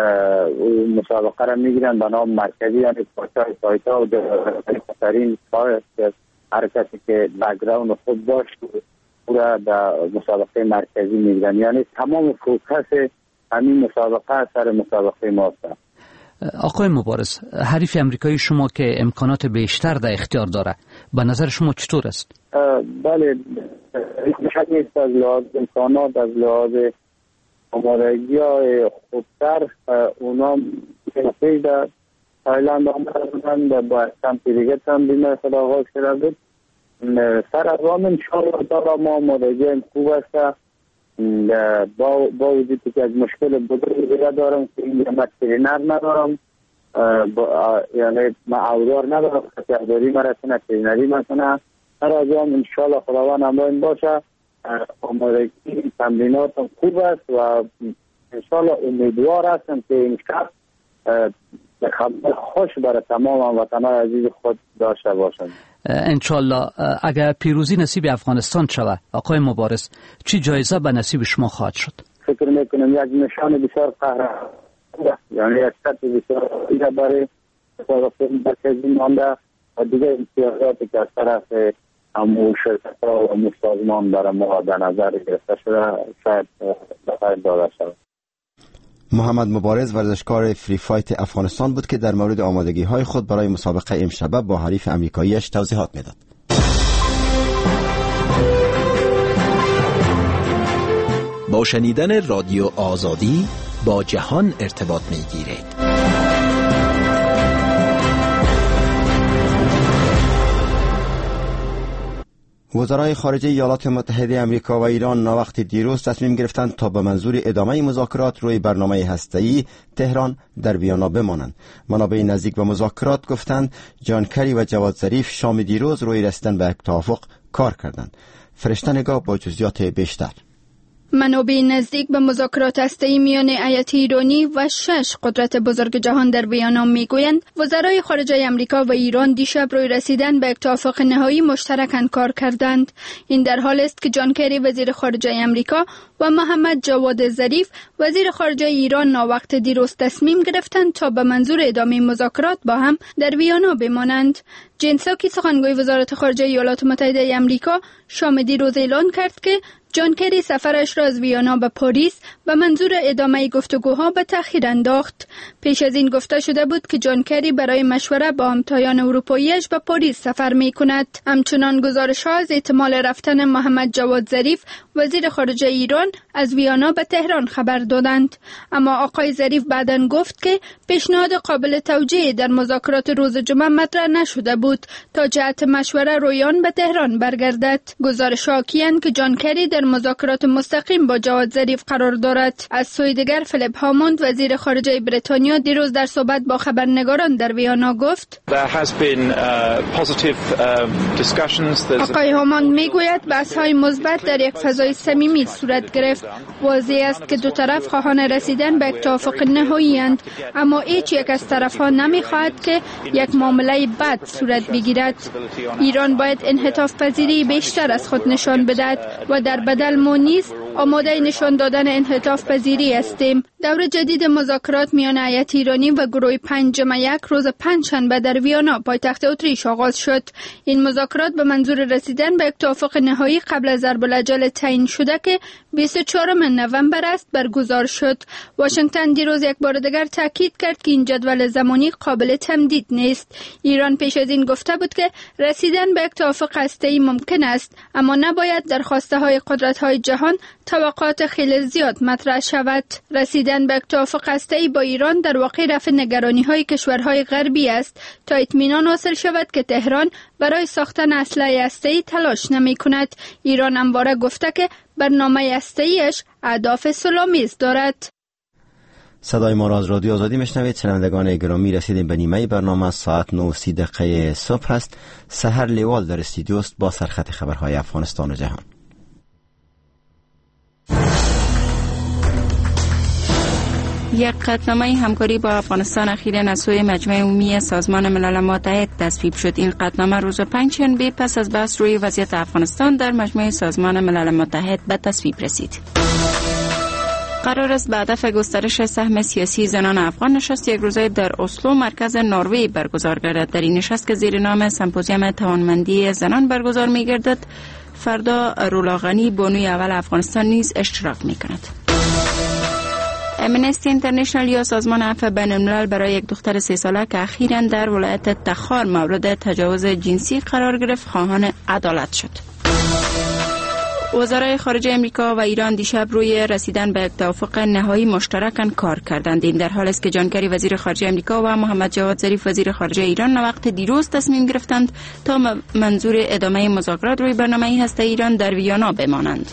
مسابقه را میگیرن به نام مرکزی، یعنی پاچای فایتر و بهترین فایت هر کسی که بک‌گراند خود داشت او را در مسابقه مرکزی میگیرن. یعنی تمام فوکس همین مسابقه سر مسابقه ما است. آقای مبارز، حریف امریکایی شما که امکانات بیشتر در اختیار داره، به نظر شما چطور است؟ بله، شک نیست از لحاظ امکانات، از لحاظ آمادگی های خودتر اونا پیش در تایلند آمدن و با کمپ دیگه تمرین خود آغاز کرده بود. سر از رام انشاءالله تعالی ما آمادگی خوب است. با وجودی که از مشکل بزرگی دارم که این من ترینر ندارم، یعنی من اودار ندارم که اوداری مرسنه ترینری مثلا. سر از رام انشاءالله خداوند همراهیم باشه. آمادگی تمرینات خوب است و انشاءالله امیدوار هستم که این شب خبر خوش برای تمام وطنهای عزیز خود داشته باشم. انشالله. اگر پیروزی نصیب افغانستان شود آقای مبارز، چی جایزه به نصیب شما خواهد شد؟ فکر میکنم یک نشان بسیار قهرمانانه، یعنی یک سطح بسیار عالی برای مسابقه مرکزی مانده و دیگه امتیازاتی که از طرف امور شرکت‌ها و امور سازمان برای ما در نظر گرفته شده شاید بخیر داده شود. محمد مبارز ورزشکار فری فایت افغانستان بود که در مورد آمادگی های خود برای مسابقه امشب با حریف امریکاییش توضیحات میداد. با شنیدن رادیو آزادی با جهان ارتباط میگیرید. وزرای خارجه ایالات متحده آمریکا و ایران ناوقت دیروز تصمیم گرفتند تا به منظور ادامه مذاکرات روی برنامه هسته‌ای تهران در ویانا بمانند. منابع نزدیک به مذاکرات گفتند جان کری و جواد ظریف شام دیروز روی رسیدن به یک توافق کار کردند. فرشته نگاه با جزئیات بیشتر. منابع نزدیک به مذاکرات هسته‌ای میان ایالات ایرانی و 6 قدرت بزرگ جهان در ویانا میگویند وزرای خارجه آمریکا و ایران دیشب روی رسیدن به یک توافق نهایی مشترکاً کار کردند. این در حال است که جان کری وزیر خارجه آمریکا و محمد جواد ظریف وزیر خارجه ایران ناوقت دیروز تصمیم گرفتند تا به منظور ادامه مذاکرات با هم در ویانا بمانند. جین ساکی سخنگوی وزارت خارجه ایالات متحده آمریکا شام دیروز اعلان کرد که جان کری سفرش را از ویانا به پاریس به منظور ادامه گفتگوها به تأخیر انداخت. پیش از این گفته شده بود که جان کری برای مشوره با همتایان اروپاییش به پاریس سفر می کند. همچنان گزارش‌ها از احتمال رفتن محمد جواد ظریف وزیر خارجه ایران از ویانا به تهران خبر دادند. اما آقای ظریف بعداً گفت که پیشنهاد قابل توجیه در مذاکرات روز جمعه مطرح نشده بود تا جهت مشوره رویان به تهران برگردد. گزارش‌ها حاکی‌اند که جان کری در مذاکرات مستقیم با جواد ظریف قرار دارد. از سوی دیگر فیلیپ هاموند وزیر خارجه بریتانیا دیروز در صحبت با خبرنگاران در ویانا گفت آقای هاموند میگوید بحث‌های مثبت در یک فضای صمیمی صورت گرفت. واضح است که دو طرف خواهان رسیدن به یک توافق نهایی اند، اما هیچ یک از طرف‌ها نمی‌خواهد که یک معامله بد صورت بگیرد. ایران باید انعطاف پذیری بیشتر از خود نشان بدهد و در بدل ما نیز آماده نشان دادن انعطاف پذیری هستیم. دور جدید مذاکرات میان هیئت ایرانی و گروه 5+1 روز پنجشنبه در ویانا پایتخت اتریش آغاز شد. این مذاکرات به منظور رسیدن به یک توافق نهایی قبل از ضرب الاجل تعیین شده که 24 نوامبر است برگزار شد. واشنگتن دیروز یک بار دیگر تاکید کرد که این جدول زمانی قابل تمدید نیست. ایران پیش از این گفته بود که رسیدن به یک توافق هسته‌ای ممکن است، اما نباید در خواسته‌های قدرت‌های جهان توقعات خیلی زیاد مطرح شود. رسیدن به یک توافق هسته‌ای با ایران در واقع رفع نگرانی‌های کشورهای غربی است تا اطمینان حاصل شود که تهران برای ساختن اسلحه هسته‌ای تلاش نمی‌کند. ایران همواره گفته که برنامه هسته‌ایش اهداف صلح‌آمیز دارد. صدای ما را از رادیو آزادی میشنوید. شنوندگان گرامی، رسیدیم به نیمه برنامه. ساعت 9:30 صبح است. سحر لیوال در استودیو است با سرخط خبرهای افغانستان و جهان. یک قطعنامه همکاری با افغانستان اخیراً از سوی مجمع عمومی سازمان ملل متحد تصویب شد. این قطعنامه روز پنجشنبه پس از بحث روی وضعیت افغانستان در مجمع سازمان ملل متحد به تصویب رسید. قرار است به هدف گسترش سهم سیاسی زنان افغان نشست یک روزه در اسلو مرکز نروژ برگزار گردد. در این نشست که زیر نام سمپوزیوم توانمندی زنان برگزار می گردد، فردا رولا غنی بانوی اول افغانستان نیز اشتراک می کند. امنستی اینترنشنال یا سازمان عفو بین الملل برای یک دختر 3 ساله که اخیراً در ولایت تخار مورد تجاوز جنسی قرار گرفت خواهان عدالت شد. وزرای خارجه امریکا و ایران دیشب روی رسیدن به یک توافق نهایی مشترکاً کار کردند. این در حال است که جانکاری وزیر خارجه امریکا و محمد جواد ظریف وزیر خارجه ایران وقت دیروز تصمیم گرفتند تا منظور ادامه مذاکرات روی برنامه هسته ایران در ویانا بمانند.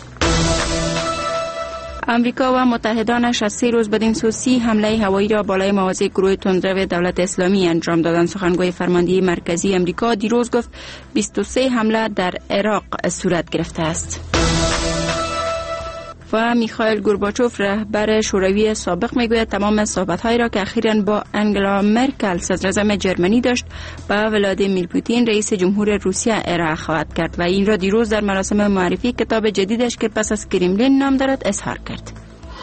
امریکا و متحدانش از 3 روز بدین سو 30 حمله هوایی را بالای مواضع گروه تندرو دولت اسلامی انجام دادند. سخنگوی فرماندهی مرکزی امریکا دیروز گفت 23 حمله در عراق صورت گرفته است. و میخائیل گورباچوف رهبر شوروی سابق میگوید تمام صحبت‌هایی را که اخیراً با انگلا مرکل صدراعظم جرمنی داشت با ولادیمیر پوتین رئیس جمهور روسیه ارائه خواهد کرد و این را دیروز در مراسم معرفی کتاب جدیدش که پس از کرملین نام دارد اظهار کرد.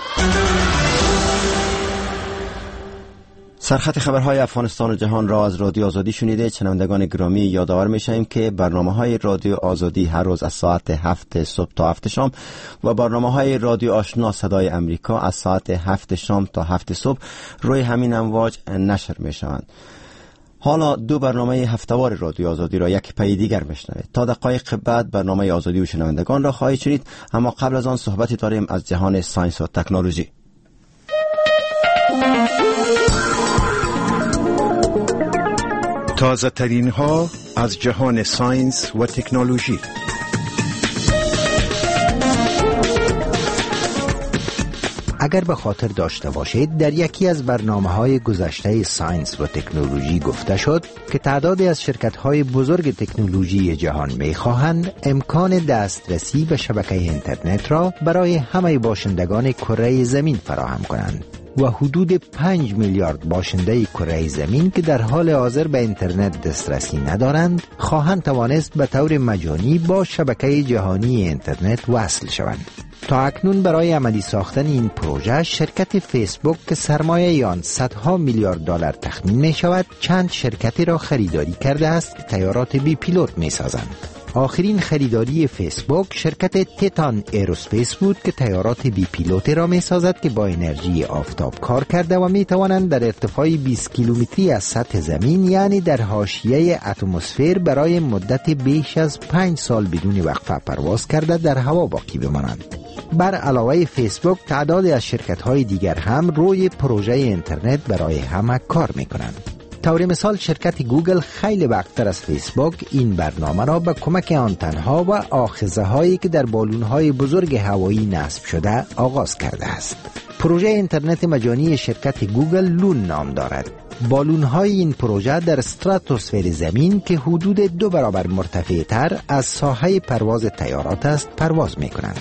سرخط خبرهای افغانستان و جهان را از رادیو آزادی شنیده. شنوندگان گرامی، یادآور میشیم که برنامه‌های رادیو آزادی هر روز از ساعت 7 صبح تا 7 شام و برنامه‌های رادیو آشنا صدای امریکا از ساعت 7 شام تا 7 صبح روی همین امواج نشر میشوند. حالا 2 برنامه هفته‌وار رادیو آزادی را یک پای دیگر میشنوید. تا دقایق بعد برنامه آزادی و شنوندگان را خواهید شنید، اما قبل از آن صحبتی داریم از جهان ساینس و تکنولوژی. تازه ترین ها از جهان ساینس و تکنولوژی. اگر به خاطر داشته باشید در یکی از برنامه‌های گذشته ساینس و تکنولوژی گفته شد که تعدادی از شرکت‌های بزرگ تکنولوژی جهان می‌خواهند امکان دسترسی به شبکه اینترنت را برای همه باشندگان کره زمین فراهم کنند و حدود 5 میلیارد باشنده کره زمین که در حال حاضر به اینترنت دسترسی ندارند خواهند توانست به طور مجانی با شبکه جهانی اینترنت وصل شوند. تا اکنون برای عملی ساختن این پروژه شرکت فیسبوک که سرمایه آن صدها میلیارد دلار تخمین می شود چند شرکتی را خریداری کرده است که طیارات بی پیلوت می سازند. آخرین خریداری فیسبوک شرکت تیتان ایروسپیس بود که طیارات بی پیلوت را می سازد که با انرژی آفتاب کار کرده و می توانند در ارتفاع 20 کیلومتری از سطح زمین یعنی در حاشیه اتمسفر برای مدت بیش از 5 سال بدون وقفه پرواز کرده در هوا باقی بمانند. بر علاوه فیسبوک تعدادی از شرکت‌های دیگر هم روی پروژه اینترنت برای همه کار می‌کنند. طور مثال شرکت گوگل خیلی وقت‌تر از فیسبوک این برنامه را به کمک آنتن‌ها و آخذه‌هایی که در بالون‌های بزرگ هوایی نصب شده آغاز کرده است. پروژه اینترنت مجانی شرکت گوگل لون نام دارد. بالون‌های این پروژه در استراتوسفر زمین که حدود 2 برابر مرتفع‌تر از ساحه پرواز طیارات است پرواز می‌کنند.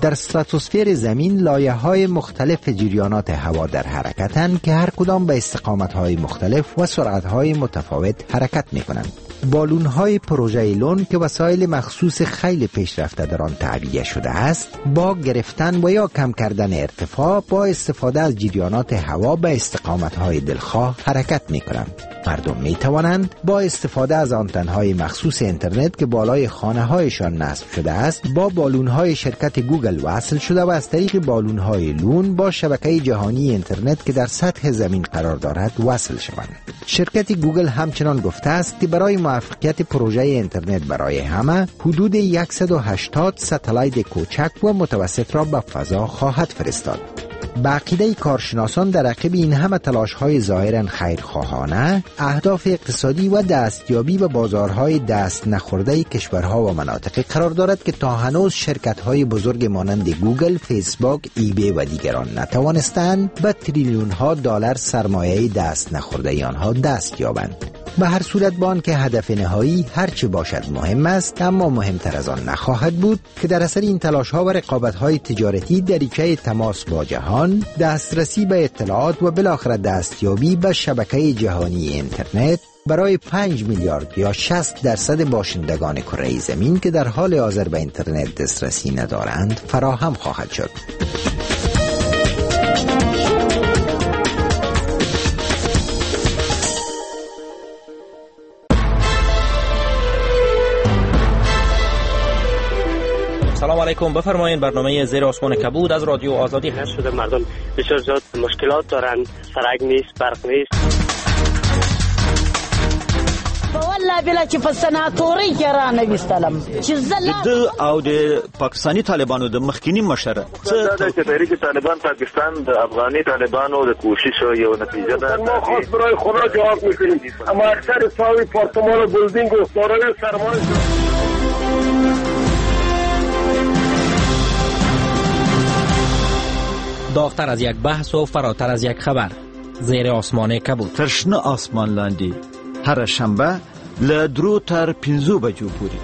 در استراتوسفر زمین لایه‌های مختلف جریانات هوا در حرکتند که هر کدام به استقامت‌های مختلف و سرعت‌های متفاوت حرکت می‌کنند. بالون‌های پروژه لون که وسایل مخصوص خیلی پیشرفته در آن تعبیه شده است، با گرفتن و یا کم کردن ارتفاع با استفاده از جریانات هوا به استقامت‌های دلخواه حرکت می‌کنند. مردم می‌توانند با استفاده از آنتن‌های مخصوص اینترنت که بالای خانه‌هایشان نصب شده است، با بالون‌های شرکت گوگل وصل شده و از طریق بالون‌های لون با شبکه جهانی اینترنت که در سطح زمین قرار دارد وصل شوند. شرکت گوگل همچنان گفته است که برای موفقیت پروژه اینترنت برای همه حدود 180 ستلایت کوچک و متوسط را به فضا خواهد فرستاد. به عقیده کارشناسان در عقب این همه تلاش‌های ظاهراً خیرخواهانه، اهداف اقتصادی و دستیابی به بازارهای دست نخورده کشورها و مناطق قرار دارد که تا هنوز شرکت‌های بزرگ مانند گوگل، فیسبوک، ایبی و دیگران نتوانستند به تریلیون‌ها دلار سرمایه دست نخورده آنها دست یابند. به هر صورت بان که هدف نهایی هرچی باشد مهم است، اما مهمتر از آن نخواهد بود که در اثر این تلاش‌ها و رقابت‌های تجارتی دریچه تماس با جهان، دسترسی به اطلاعات و بالاخره دستیابی به شبکه جهانی اینترنت برای 5 میلیارد یا 60% باشندگان کره زمین که در حال حاضر به اینترنت دسترسی ندارند فراهم خواهد شد. سلام علیکم، بفرمایید. برنامه زیر آسمان کبود از رادیو آزادی هست. شده مردم بسیار زیاد مشکلات دارن، سرک نیست، برق نیست. والله بلا چې په سناتوري کې را نوستلم چې د او د پاکستانی طالبانو د مخکینی مشره چې تحریک طالبان پاکستان د افغاني طالبانو د کوشش یو نتیجه ده. ما خاص برای خدا جواب میکنیم، اما اکثر ساوی پارتمان و بلدینگ و دارای سرمایه داغتر از یک بحث و فراتر از یک خبر. زیر آسمان کبود. ترشنه آسمان لاندی هر شنبه له 3 تر 5 بجو پورې.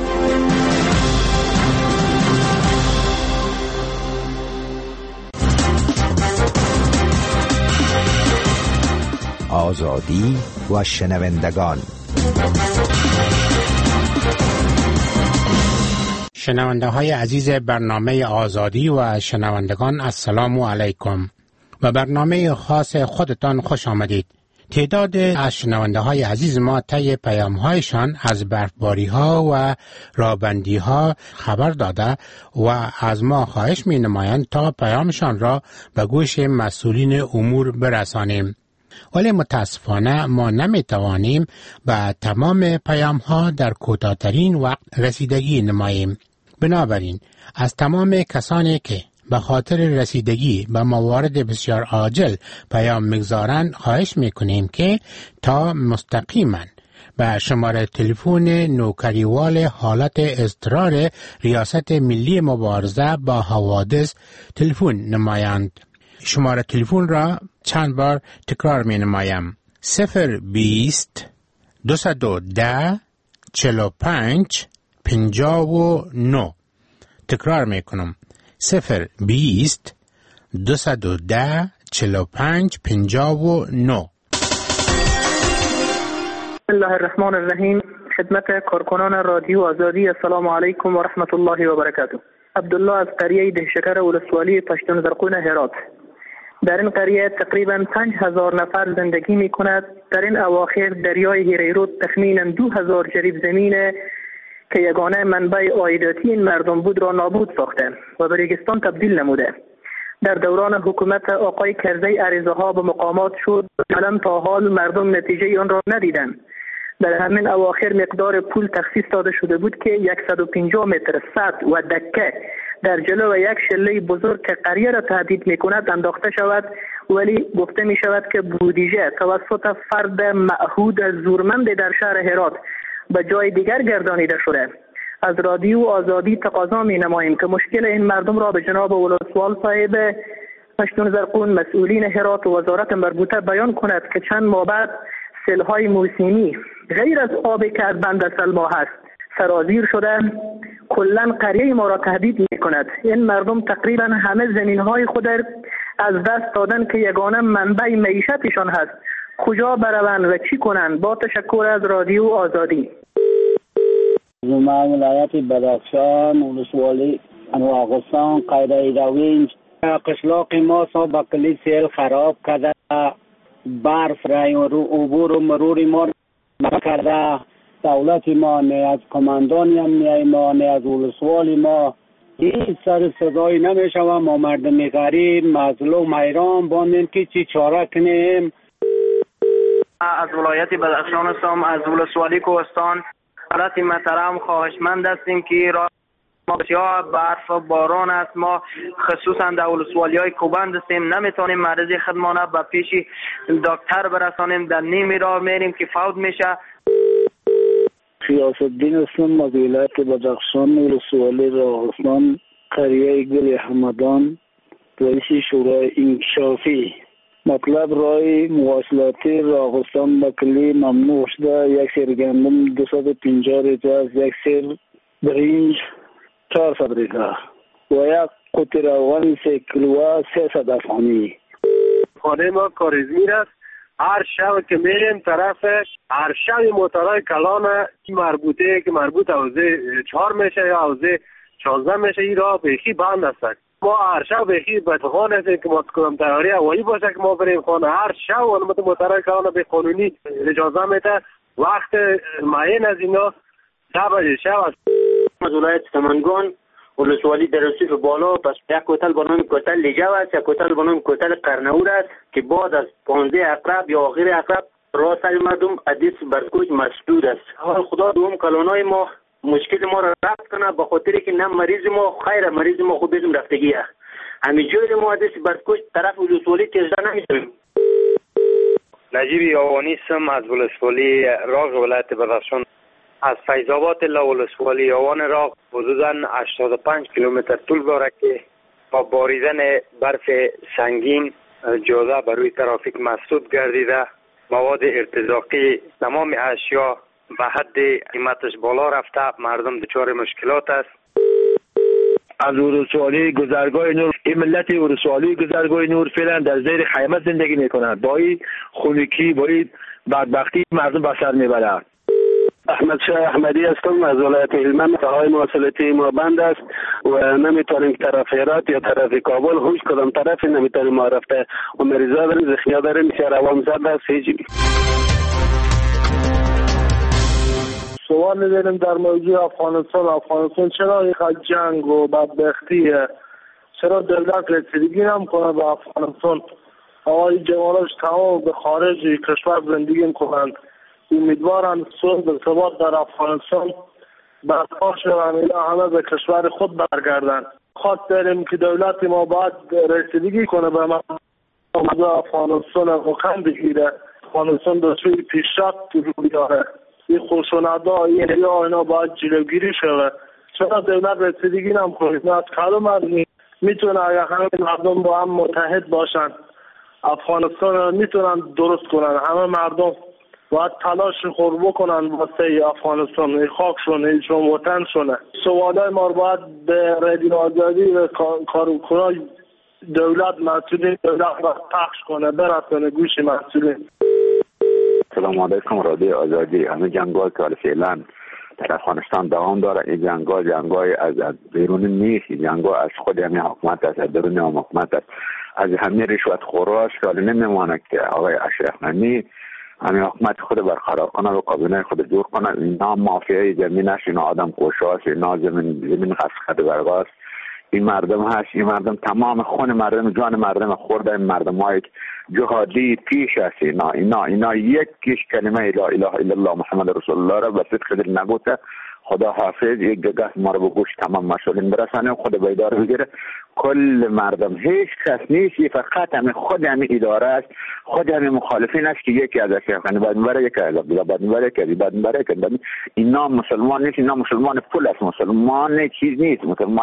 آزادی و شنوندگان. شنونده های عزیز برنامه آزادی و شنوندگان، السلام علیکم. و برنامه خاص خودتان خوش آمدید. تعداد از شنونده های عزیز ما طی پیام هایشان از برفباری ها و رابندی ها خبر داده و از ما خواهش می نمایند تا پیامشان را به گوش مسئولین امور برسانیم. ولی متاسفانه ما نمی توانیم به تمام پیام ها در کوتاه‌ترین وقت رسیدگی نماییم. بنابراین از تمام کسانی که به خاطر رسیدگی به موارد بسیار عاجل پیام میگذارند خواهش میکنیم که تا مستقیما به شماره تلفن نوکریوال حالت اضطرار ریاست ملی مبارزه با حوادث تلفن نمایند. شماره تلفن را چند بار تکرار می نمایم. 020 210 45 59. تکرار می کنم. 020 210 45 59. بسم الله الرحمن الرحیم. خدمت کارکنان رادیو آزادی، السلام علیکم و رحمت الله و برکاته. عبدالله از قریه دهشکر ولسوالی پشتون زرقون هرات. در این قریه تقریبا 5000 نفر زندگی می کند. در این اواخر دریای هریرود تخمینا 2000 جریب زمین که یگانه منبع عایداتی این مردم بود را نابود ساخته و به ریگستان تبدیل نموده. در دوران حکومت آقای کرزی عریضه ها به مقامات شد، ولی تا حال مردم نتیجه آن را ندیدند. در همین اواخر مقدار پول تخصیص داده شده بود که 150 متر سطح و دکه در جلو یک شله بزرگ که قریه را تهدید می کند انداخته شود، ولی گفته می شود که بودجه توسط فرد معهود زورمند در شهر هرات به جای دیگر گردانیده شده. از رادیو آزادی تقاضا می نماییم که مشکل این مردم را به جناب ولسوال صاحب پشتون زرقون، مسئولین هرات و وزارت مربوطه بیان کند که چند ماه بعد سیل‌های موسمی غیر از آبی که از بند سلما هست سرازیر شده، کلا قریه ما را تهدید میکند. این مردم تقریبا همه زمینهای خود از دست دادن که یگانه منبع معیشتشان هست. کجا بروند و چی کنند؟ با تشکر از رادیو آزادی. زمان ولایت بدخشان ولسوالی انواغستان قیده روینج قشلاق ما سابق سیل خراب کرده، برف رای و عبور و مرور ما کرده. دولت ما نه از کماندان امنیتی ما نه از ولسوالی ما هیچ سر صدایی نمیشه و ما مردم غریب مظلوم حیران باندیم که چی چاره کنیم. از ولایت بدخشان هستم، از ولسوالی کوهستان. حضرت محترم خواهشمند هستیم که ما بسیار برف و باران است. ما خصوصا در ولسوالی های کوبند هستیم، نمیتونیم مریض خودمانه به پیش دکتر برسانیم، در نیمی راه میریم که فوت میشه. سیاست الدین هستم از ولایت بدخشان ولسوالی راغستان قریه گل حمدان، رئیس شورای انکشافی. مطلب رای مواصلاتی راغستان به کلی ممنوع شده. یک سیر گندم 250 ریزه است، یک سیر برنج 400 ریزه و یک قوطی روغن 3 کیلو 300 افغانی. خانه ما کاریزمیر است. هر شب که میریم طرف هر شب موترهای کلان مربوطه که مربوط حوزه 4 میشه یا حوزه 16 میشه این راه بیخی بند است. ما هر شب بیخی بدخوان هستیم که ما کدام تیاری هوایی باشه که ما بریم خانه. هر شب علامت موترهای کلان به قانونی اجازه میده. وقت معین از اینا 10 بجه شب است. از ولایت سمنگان ولسوالی در رسیف بالا، پس یک کوتل به نام کوتل لیجو است، یک کوتل به نام کوتل قرنور است که بعد از 15 اقرب یا آخر اقرب راست مردم حدیث برکوش مسدود است. حال خدا دوم کلانای ما مشکل ما را رفت کنه، به خاطر که نه مریض ما خیر مریض ما خوب بزم رفتگی است. همین جای ما حدیث برکوش طرف ولسوالی تیزده نمیتونیم. نجیب یاوانی سم از ولسوالی راغ ولایت بدخشان. از فیض‌آباد تا ولسوالی یاوان راغ حدوداً 85 کیلومتر طول دارد که با باریدن برف سنگین جاده بر روی ترافیک مسدود گردیده. مواد ارتزاقی تمام اشیا به حد قیمتش بالا رفته، مردم دچار مشکلات است. از ولسوالی گذرگاه نور، این ملت ولسوالی گذرگاه نور فعلا در زیر خیمه زندگی میکنند. با این خونکی با این بدبختی مردم به سر میبرند. احمد شاه احمدی هستم از ولایت هلمند. راههای مواصلاتی ما بند است و نمیتونیم طرف هرات یا طرف کابل هیچ کدام طرف نمیتونیم ما رفته و مریضا داریم، زخمیا داریم، بسیار عوام زد است. سوال داریم در موضوع افغانستان چرا اینقدر جنگ و بدبختیه؟ چرا دولت رسیدگی نمیکنه به افغانستان؟ آقای جواناش تمام به خارج کشور زندگی میکنند، امیدوارم صلح و ثبات در افغانستان برپا شود، اینا همه به کشور خود برگردند. خواست داریم که دولت ما باید رسیدگی کنه به موضوع افغانستان، رقم بگیره، افغانستان در سوی پیشرفت رو بیاره. این خشونت‌ها اینا باید جلوگیری شود. چرا دولت رسیدگی نمیکنه؟ از کلام مردمی میتونه اگر همه مردم با هم متحد باشن افغانستان میتونن درست کنن. همه مردم باید تلاش خود بکنن واسه افغانستان، این خاکشون، این وطنشونه. سوالای ما باید به رادیو آزادی و کارکنای دولت مسئولین دولت را پخش کنه، برسونه گوش مسئولین. سلام علیکم رادیو آزادی. همه جنگ‌ها که فعلا در افغانستان دوام داره، این جنگ‌های از بیرون نیست، این جنگ‌ها از خود همین حکومت است، از درون هم حکومت است، از همین رشوت خوراش که حالا نمیمونه که آقای اشرف غنی همین حکومت خود برقرار کنه و کابینه خود دور کنه. اینا مافیای زمین است، اینا آدم کشاست، اینا زمین خسخت برگاست. این مردم هست، این مردم تمام خون مردم، جان مردم خورده. این مردم های جهادی پیش است. اینا یک کش کلمه لا اله الا الله محمد رسول الله را به صدق دل نگوته. خدا حافظ یک جگه ما رو به گوش تمام مسئولین برسانه، خود بیدار بگیره. کل مردم هیچ کس نیست، فقط همین خود همین اداره است، خود همین مخالفین است که یکی از اشرف غنی باید میبره، یکی از عبدالله باید میبره، یکی از باید میبره. اینا مسلمان نیست، اینا مسلمان پول است، مسلمان چیز نیست،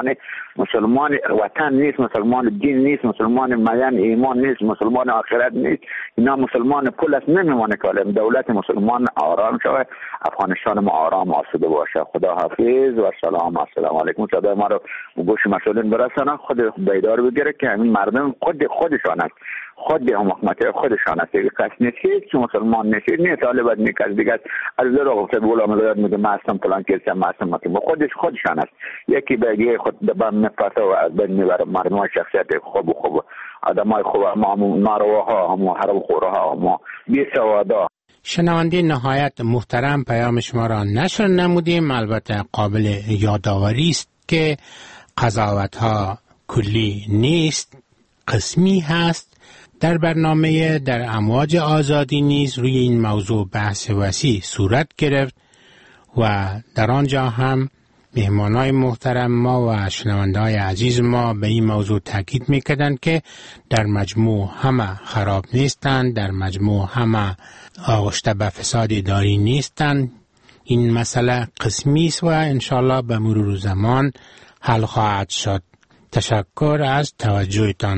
مسلمان وطن نیست، مسلمان دین نیست، مسلمان میان ایمان نیست، مسلمان آخرت نیست. اینا مسلمان پول است. نمیمونه که دولت مسلمان آرام شود، افغانستان ما آرام آسوده باشه. خدا حافظ و سلام. السلام علیکم. صدای ما رو گوش مسئولین برسانه، خود بیدار بگیره که همین مردم خودشان است، خود حکومت خودشان است. کس نیست که مسلمان نیست، نه طالب نیست، کس دیگه از رو گفته بولا مداد میگه ما هستم فلان کسی، ما هستم مطلب خودشان است. یکی بگه خود دبم نفته و از بین میبره مردم شخصیت خوب آدمای خوب، اما نارواها، اما حرام خورها، اما بی سوادا. شنونده نهایت محترم، پیام شما را نشر نمودیم. البته قابل یادآوری است که قضاوت‌ها کلی نیست، قسمی هست. در برنامه در امواج آزادی نیز روی این موضوع بحث وسیع صورت گرفت و در آنجا هم مهمانای محترم ما و شنونده‌های عزیز ما به این موضوع تاکید می‌کردند که در مجموع همه خراب نیستند، در مجموع همه آغشته به فساد اداری نیستند. این مسئله قسمی است و انشالله به مرور زمان حل خواهد شد. تشکر از توجهتان.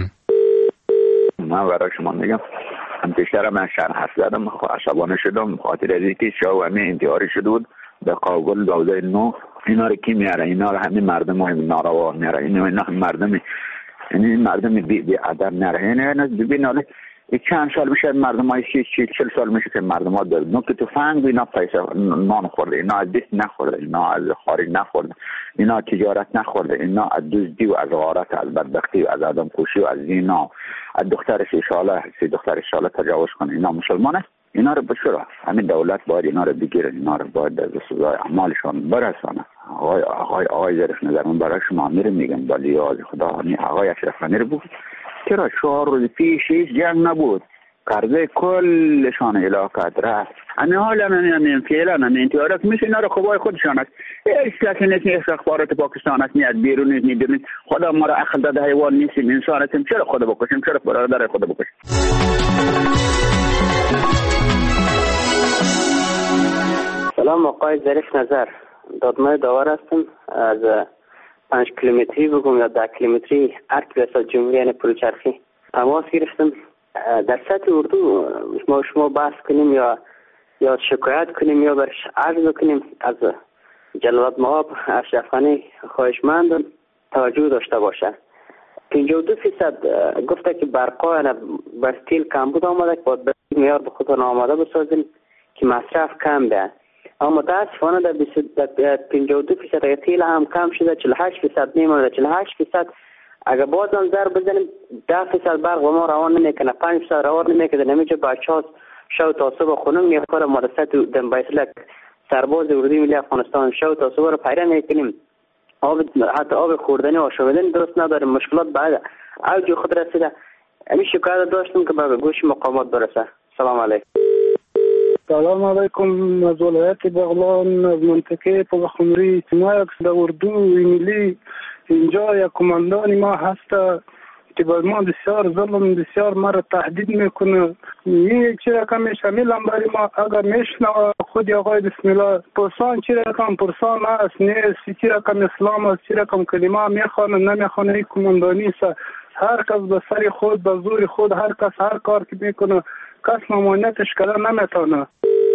من برای شما میگم هم پیشتر من شهر حس زدم، عصبانه شدم خاطر از اینکه شو همه انتحاری شده بود به قابل 2009. اینا رو کی میاره؟ اینا رو همین مردم های ناروا میاره. اینا مردم، یعنی مردم بی ادب نره. یعنی ببین چند سال میشه مردم های 40 سال میشه که مردم ها در نوک تفنگ اینا پیسه نان خورده، اینا از دست نخورده، اینا از خارج نخورده، اینا تجارت نخورده، اینا از دزدی و از غارت، از بدبختی و از آدم کشی و از زنا، از دختر 3 ساله تجاوز کنه. اینا مسلمان است. اینا رو بشورا همین دولت باید اینا رو بگیره، اینا رو باید از سزای اعمالشان برسانه. آقای ظریف نظر من برای شما میگم ولی از خدا آقای اشرف غنی رو بود چرا 4 روز پیش هیچ جنگ نبود، قرضه کلشان علاقات رفت. همین حال همین فعلا همین انتحارات میشه اینا رو خوبای خودشان است. هیچ کسی نیست اخبارات پاکستان است، نیست بیرون نیست، میدونید خدا ما را عقل داده حیوان نیستیم، انسان هستیم، چرا خدا بکشیم، چرا برادر خدا بکشیم. سلام آقای ظریف نظر، دادمای داور هستم. از 5 کیلومتری بگم یا 10 کیلومتری ارک ریاست جمهوری یعنی پلچرخی تماس گرفتم. در سطح اردو شما بحث کنیم یا شکایت کنیم یا برش عرض کنیم. از جلالت مآب اشرف غنی خواهشمندم توجه داشته باشه. 52% گفته که برقای بر استیل کمبود آمده که باید معیار به خودتان آماده بسازیم که مصرف کم ده. اما متاسفانه در 52% اگر تیل هم کم شده 48% میمونه. 48% اگر باز هم ضرب بزنیم 10% برق و ما روان نمیکنه، 5% روان نمیکنه. نمیشه بچه ها شو تا صبح خونم میخوره مدرسه دم بایسلک سرباز اردوی ملی افغانستان شو تا صبح رو پیدا میکنیم. حتی آب خوردنی و آشامیدنی درست نداریم. مشکلات بعد اوج خود رسیده. همین شکایت داشتم که به گوش مقامات برسه. سلام علیکم. سلام علیکم. از ولایت بغلان از منطقه پغخمری ما یک در اردوی ملی اینجا یک کماندان ما هست که با ما بسیار ظلم بسیار ما را تهدید میکنه. این چی رقم شمیلم برای ما اگر میشنوه خود آقای بسم الله پرسان چی رقم پرسان است نیست، چی رقم اسلام است، چی رقم کلمه میخوانه نمیخوانه. این کماندانی است، هر کس به سر خود به زور خود هر کس هر کار که میکنه کس ممانعتش کردن نمیتونه.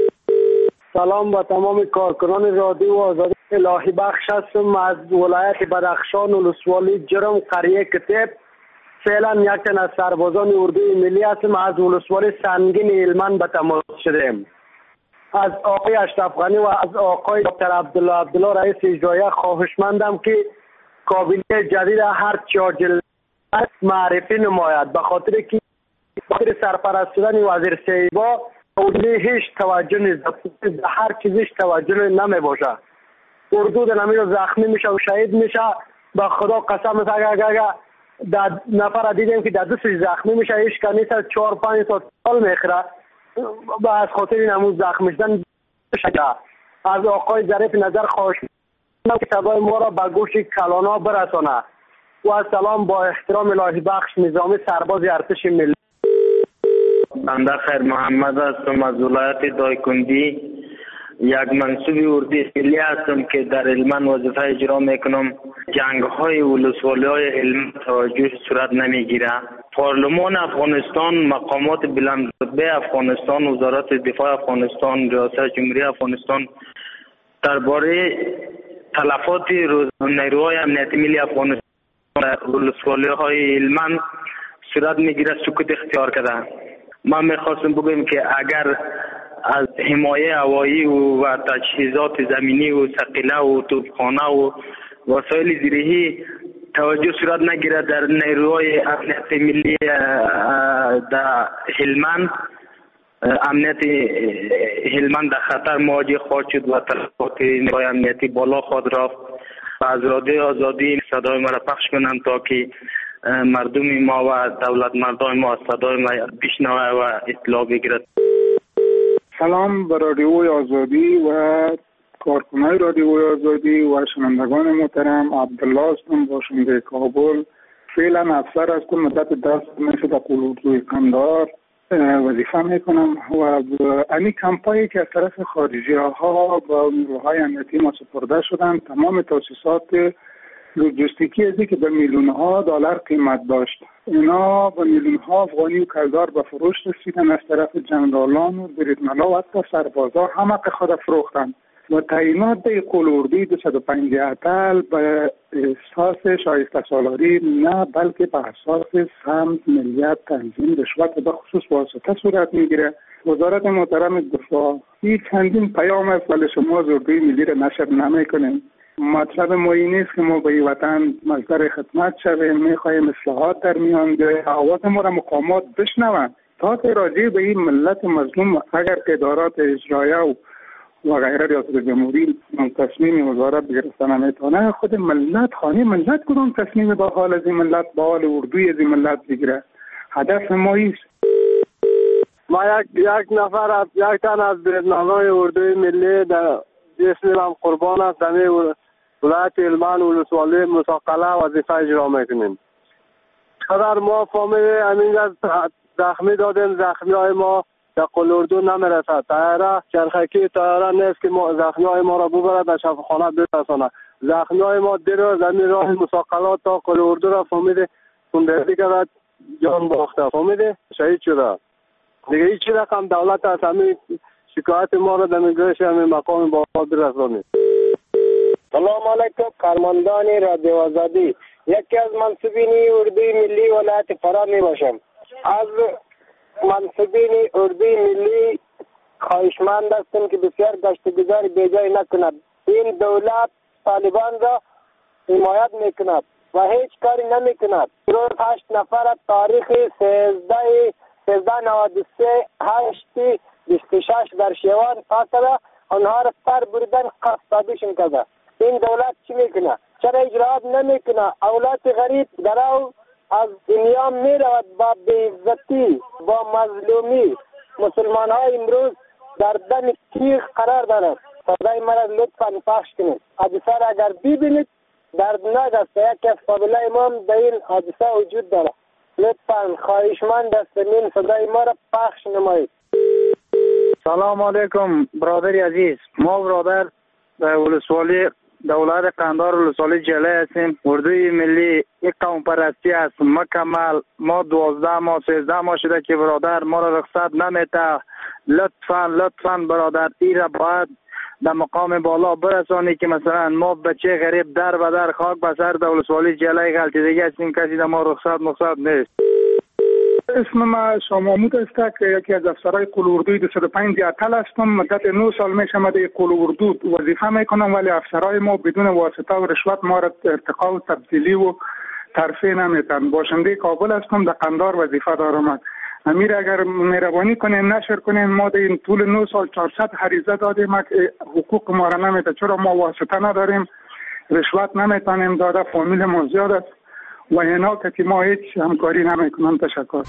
سلام با تمام کارکنان رادیو آزادی. الهی بخش هستم از ولایت بدخشان ولسوالی جرم قریه کتب. فعلا یک تن از سربازان اردوی ملی هستم. از ولسوالی سنگین هلمند به تماس شدیم. از آقای اشرف غنی و از آقای دکتر عبدالله رئیس اجرایی خواهشمندم که کابینه جدید هر 4 جلسه معرفی نماید، به خاطر که خاطر سرپرست شدن وزیر سیبا اردو هیچ توجه نیست، هر چیزش توجه نمی باشه. اردو در نمیده زخمی میشه و شهید میشه. به خدا قسم است اگر نفر دیدیم که در دستش زخمی میشه هیچ کنیست 4-5 سال میخوره و از خاطر نموز زخمی شدن شده. از آقای ظریف نظر خواهش میکنم که صدای ما را به گوش کلانا برسانه. و سلام با احترام الهی بخش نظامی سرباز ارتش ملی. بنده خیر محمد هستم از ولایت دایکندی. یک منصوب اردوی ملی هستم که در هلمند وظیفه اجرا میکنم. جنگ های ولسوالی های هلمند توجه صورت نمیگیره. پارلمان افغانستان، مقامات بلندرتبه افغانستان، وزارت دفاع افغانستان، ریاست جمهوری افغانستان درباره تلفات نیروهای امنیتی ملی افغانستان ولسوالی‌های هلمند صورت میگیره سکوت اختیار کرده. من میخواستم بگویم که اگر از حمایه هوایی و تجهیزات زمینی و ثقیله و توپخانه و وسایل زیرهی توجه صورت نگیره در نیروهای امنیت ملی در هلمند، امنیت هلمند در خطر مواجه خواهد شد و تلفات نیروهای امنیتی بالا خواهد رفت. از رادیو آزادی صدای ما را پخش کنند تا که مردم ما و دولت مردان ما صدای ما بشنوه و اطلاع بگیرد. سلام به رادیوی آزادی و کارکنان رادیوی آزادی و شنوندگان محترم. عبدالله هستم، باشنده کابل. فعلا افسر هستم، مدت 10 سال در قلوردوی قندار وظیفه میکنم و این کمپایی که از طرف خارجی ها و نیروهای امنیتی ما سپرده شدن، تمام تاسیسات لوجستیکی ازی که به میلیون ها دلار قیمت داشت، اینا به میلیون ها افغانی و کلدار به فروش رسیدن از طرف جنرالان و بریدمن‌ها و حتی سربازا همه که خود فروختن و تعیینات به قلوردی 205 اتل به اساس شایسته سالاری نه بلکه به اساس سمت، ملیت، تنظیم، رشوت و به خصوص واسطه صورت میگیره. وزارت محترم دفاع این چندین پیام است ولی شما زردوی ملی را نشر نمیکنیم. مطلب ما این نیست که ما به این وطن مصدر خدمت شویم، میخواهیم اصلاحات در میان بیاید، آواز ما را مقامات بشنوند تا که راجع به این ملت مظلوم اگر ادارات اجرایه و غیره ریاست جمهوری تصمیم وزارت بگرفتن نمیتونه، خود ملت خانه ملت کدوم تصمیم با حال از این ملت، با حال اردوی از این ملت بگیره. هدف ما ایست. ما یک تن از بریدمن‌های اردوی ملی در اسم قربان است، در ولایت هلمند ولسوالی مساقله وظیفه اجرا میکنیم. قدر ما فامیل همین زخمی دادیم، زخمی های ما در قلوردو نمیرسد. طیاره چرخکی طیاره نیست که ما زخمی های ما را ببرد در شفاخانه برسانه. زخمی های ما در زمین راه مساقلات تا قلوردو را فامیل کندردی کرد، جان باخته، فامیل شهید شده. دیگه هیچ رقم دولت از همین شکایت ما را در میگرش همین مقام بالا برسانید. سلام علیکم کارمندان رادیو آزادی. یکی از منصوبین اردوی ملی ولایت فرا می باشم. از منصوبین اردوی ملی خواهشمند هستم که بسیار گشتگذار بیجای نکند. این دولت طالبان را حمایت میکند و هیچ کاری نمیکند. روز 8 نفر تاریخ 13/93/8/26 در شیوان فاصله آنها را پر بردن قصابیشون کرده. این دولت چی میکنه؟ چرا اجرات نمیکنه؟ اولاد غریب درو از دنیا میرود با بی‌عزتی، با مظلومی. مسلمان ها امروز در دم تیغ قرار دارد. صدای مرا لطفاً پخش کنید. حادثه را اگر ببینید دردناک است. یکی از قابل امام در این حادثه وجود دارد. لطفاً خواهشمند هستم این صدای ما را پخش نمایید. سلام علیکم برادری عزیز. ما برادر در ولسوالی دولت قندار ولسوالی جله هستیم. اردوی ملی یک قوم پرستی است مکمل. ما 12 ماه 13 ماه شده که برادر ما را رخصت نمیته. لطفاً برادر ای را باید در مقام بالا برسانی که مثلا ما بچه غریب در و در خاک به سر ولسوالی جله غلطی دیگه هستیم، کسی در ما رخصت نیست. اسم ما شامامود است که یکی از افسرهای قلوردوی 205 اتل هستم. مدت 9 سال میشه من در قلوردو وظیفه میکنم ولی افسرهای ما بدون واسطه و رشوت ما را ارتقا و تبدیلی و ترفیع نمیتن. باشنده کابل هستم، در قندار وظیفه دارم. امیر اگر مهربانی کنین نشر کنین، ما در این طول 9 سال 400 عریضه دادیم که حقوق ما را نمیده، چرا ما واسطه نداریم، رشوت نمیتونیم داده، فامیل ما زیاد است و اینا که ما هیچ همکاری نمیکنم. تشکر.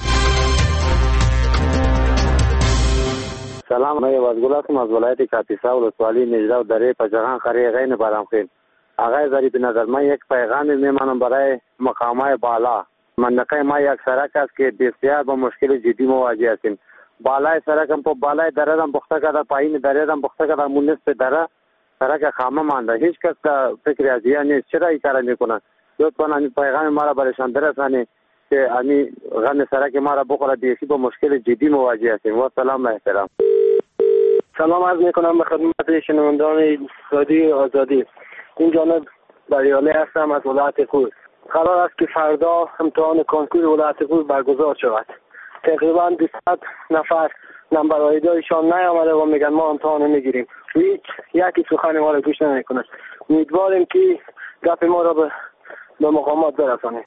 سلام، من وزگل هستم از ولایت کاپیسا ولسوالی نجده و دره پچغان قریه غین بادامخیل. آقای ظریف نظر، من یک پیغام میمانم برای مقامات بالا. منطقه ما یک سرک است که بسیار با مشکل جدی مواجه هستیم. بالای سرک هم په بالای دره هم بخته کرده، پایین دره هم بخته کرده، مونس به دره سرک خامه مانده. هیچ کس در فکر ازیه نیست. چرا این کار میکنن؟ لطفاً این پیغام ما را برشان برسانید که این غم سرک ما را بخوره. بیشی با مشکل جدی مواجه هستیم. و سلام و احترام. سلام عرض میکنم به خدمت شنوندگان رادیو آزادی. این جانب بریالی هستم از ولایت خوست. قرار است که فردا امتحان کنکور ولایت خوست برگزار شود. تقریبا 200 نفر نمبر آیدایشان نیامده و میگن ما امتحان نمیگیریم. هیچ یکی سخن ما را گوش نمیکنه. امیدواریم که گپ ما را به مقامات برسانیم.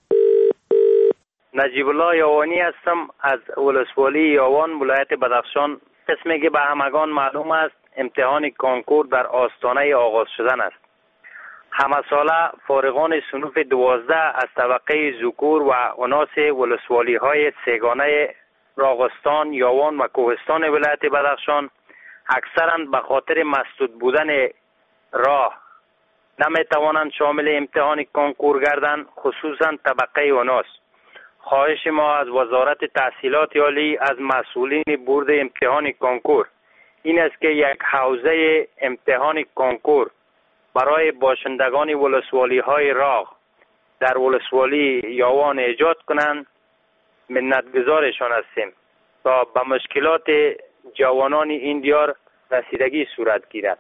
نجیب الله یاوانی هستم از ولسوالی یاوان ولایت بدخشان. قسمی که به همگان معلوم است امتحان کنکور در آستانه آغاز شدن است. همه ساله فارغان صنوف 12 از طبقه ذکور و اناث ولسوالی های سگانه راغستان، یاوان و کوهستان ولایت بدخشان اکثرا به خاطر مسدود بودن راه نمیتوانند شامل امتحان کنکور گردند، خصوصا طبقه اناث. خواهش ما از وزارت تحصیلات عالی از مسئولین بورد امتحان کنکور این است که یک حوزه امتحان کنکور برای باشندگان ولسوالی های راغ در ولسوالی یاوان ایجاد کنند. منتگزارشان هستیم تا به مشکلات جوانان این دیار رسیدگی صورت گیرد.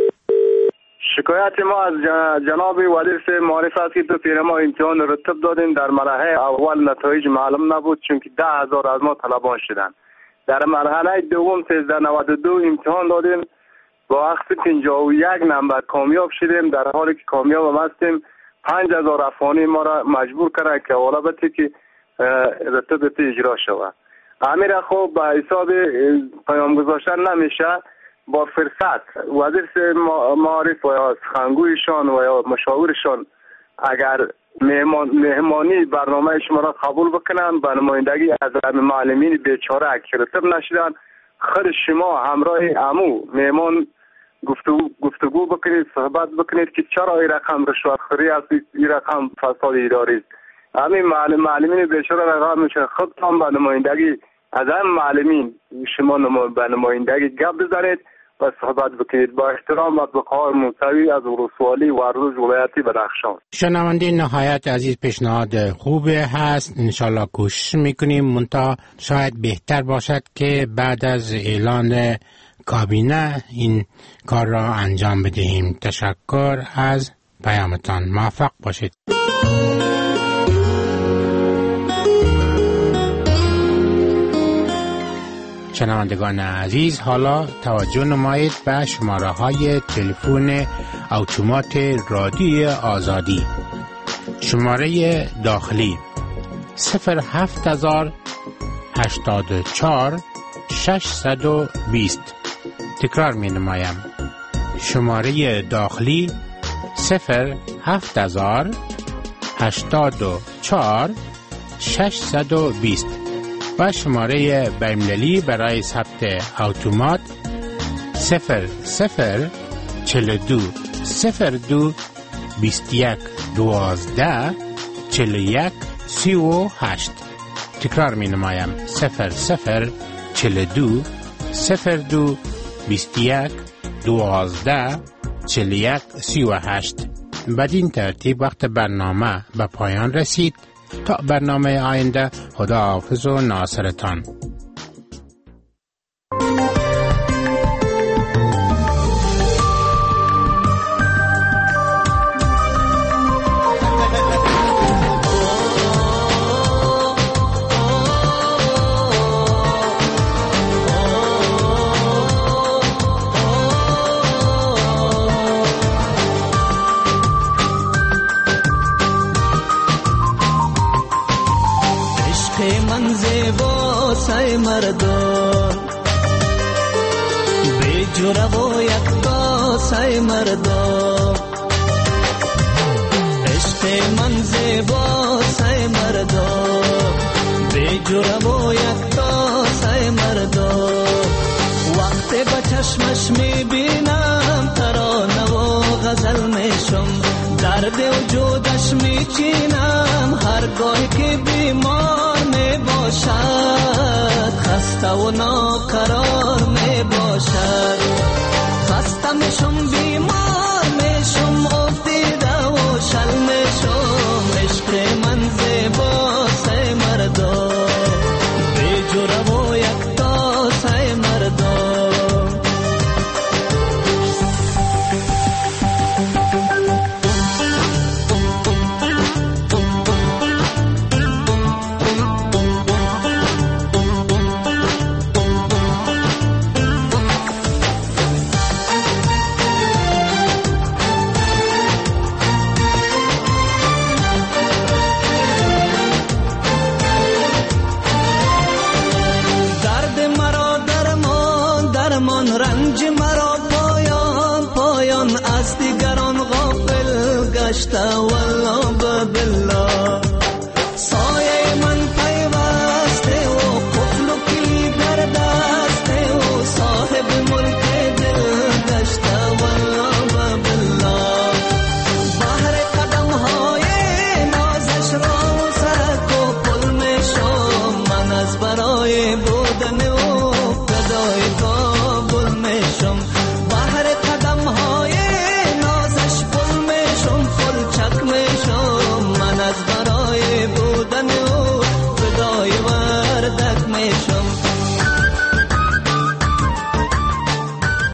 شکایت ما از جناب وزیر معرف است که 2 پیرما امتحان رتب دادیم. در مرحله اول نتایج معلوم نبود چون که 10,000 از ما طلبان شدند. در مرحله دوم 1392 امتحان دادیم با اخذ 51 نمبر کامیاب شدیم. در حالی که کامیاب هم هستیم 5,000 افغانی ما را مجبور کرده که اولابتی که رتب اجرا شود. امیر خوب به حساب پیام گذاشتن نمیشه. با فرصت وزیر معارف و یا سخنگویشان و یا مشاورشان اگر مهمانی برنامه شما را قبول بکنن به نمایندگی از معلمین بیچاره که رتب نشدن، خود شما همراه امو مهمان گفتگو بکنید، صحبت بکنید که چرا این رقم رشوتخوری است، این رقم فساد اداری است. همین معلمین بیچاره رقم میشه. خودتان به نمایندگی از هم معلمین شما به نمایندگی گپ بزنید و صحبت بکنید با احترام و بقای منطوی از ولسوالی وردوج ولایتی بدخشان. شنونده نهایت عزیز پیشنهاد خوبه هست، انشالله کوشش میکنیم. منتها شاید بهتر باشد که بعد از اعلان کابینه این کار را انجام بدهیم. تشکر از پیامتان. موفق باشید. شنوندگان عزیز، حالا توجه نمایید به شماره های تلفن اتومات رادیو آزادی. شماره داخلی 07084 620. تکرار می نمایم. شماره داخلی 07084 620 و شماره بین‌المللی برای ثبت اتومات 0042 02 21 12 41 38. تکرار می نمایم 0042 02 21 12 41 38. بدین ترتیب وقت برنامه به پایان رسید. تا برنامه آینده، خداحافظ و ناصرتان. مردان به جرأت و یکتا سای مردان، عشق من زیبا سای مردان به جرأت و یکتا سای مردان. وقتی با چشمش میبینم ترانه و غزل میشم، درد وجودش میچینم هرگاه که بیمار میباشد، خسته و ناقرار میباشد. خسته میشم بیمار میشم افتیده و شل میشم، عشق من زیبا سای مردان به جرأت و یکتا سای مردان. نشته والله بالله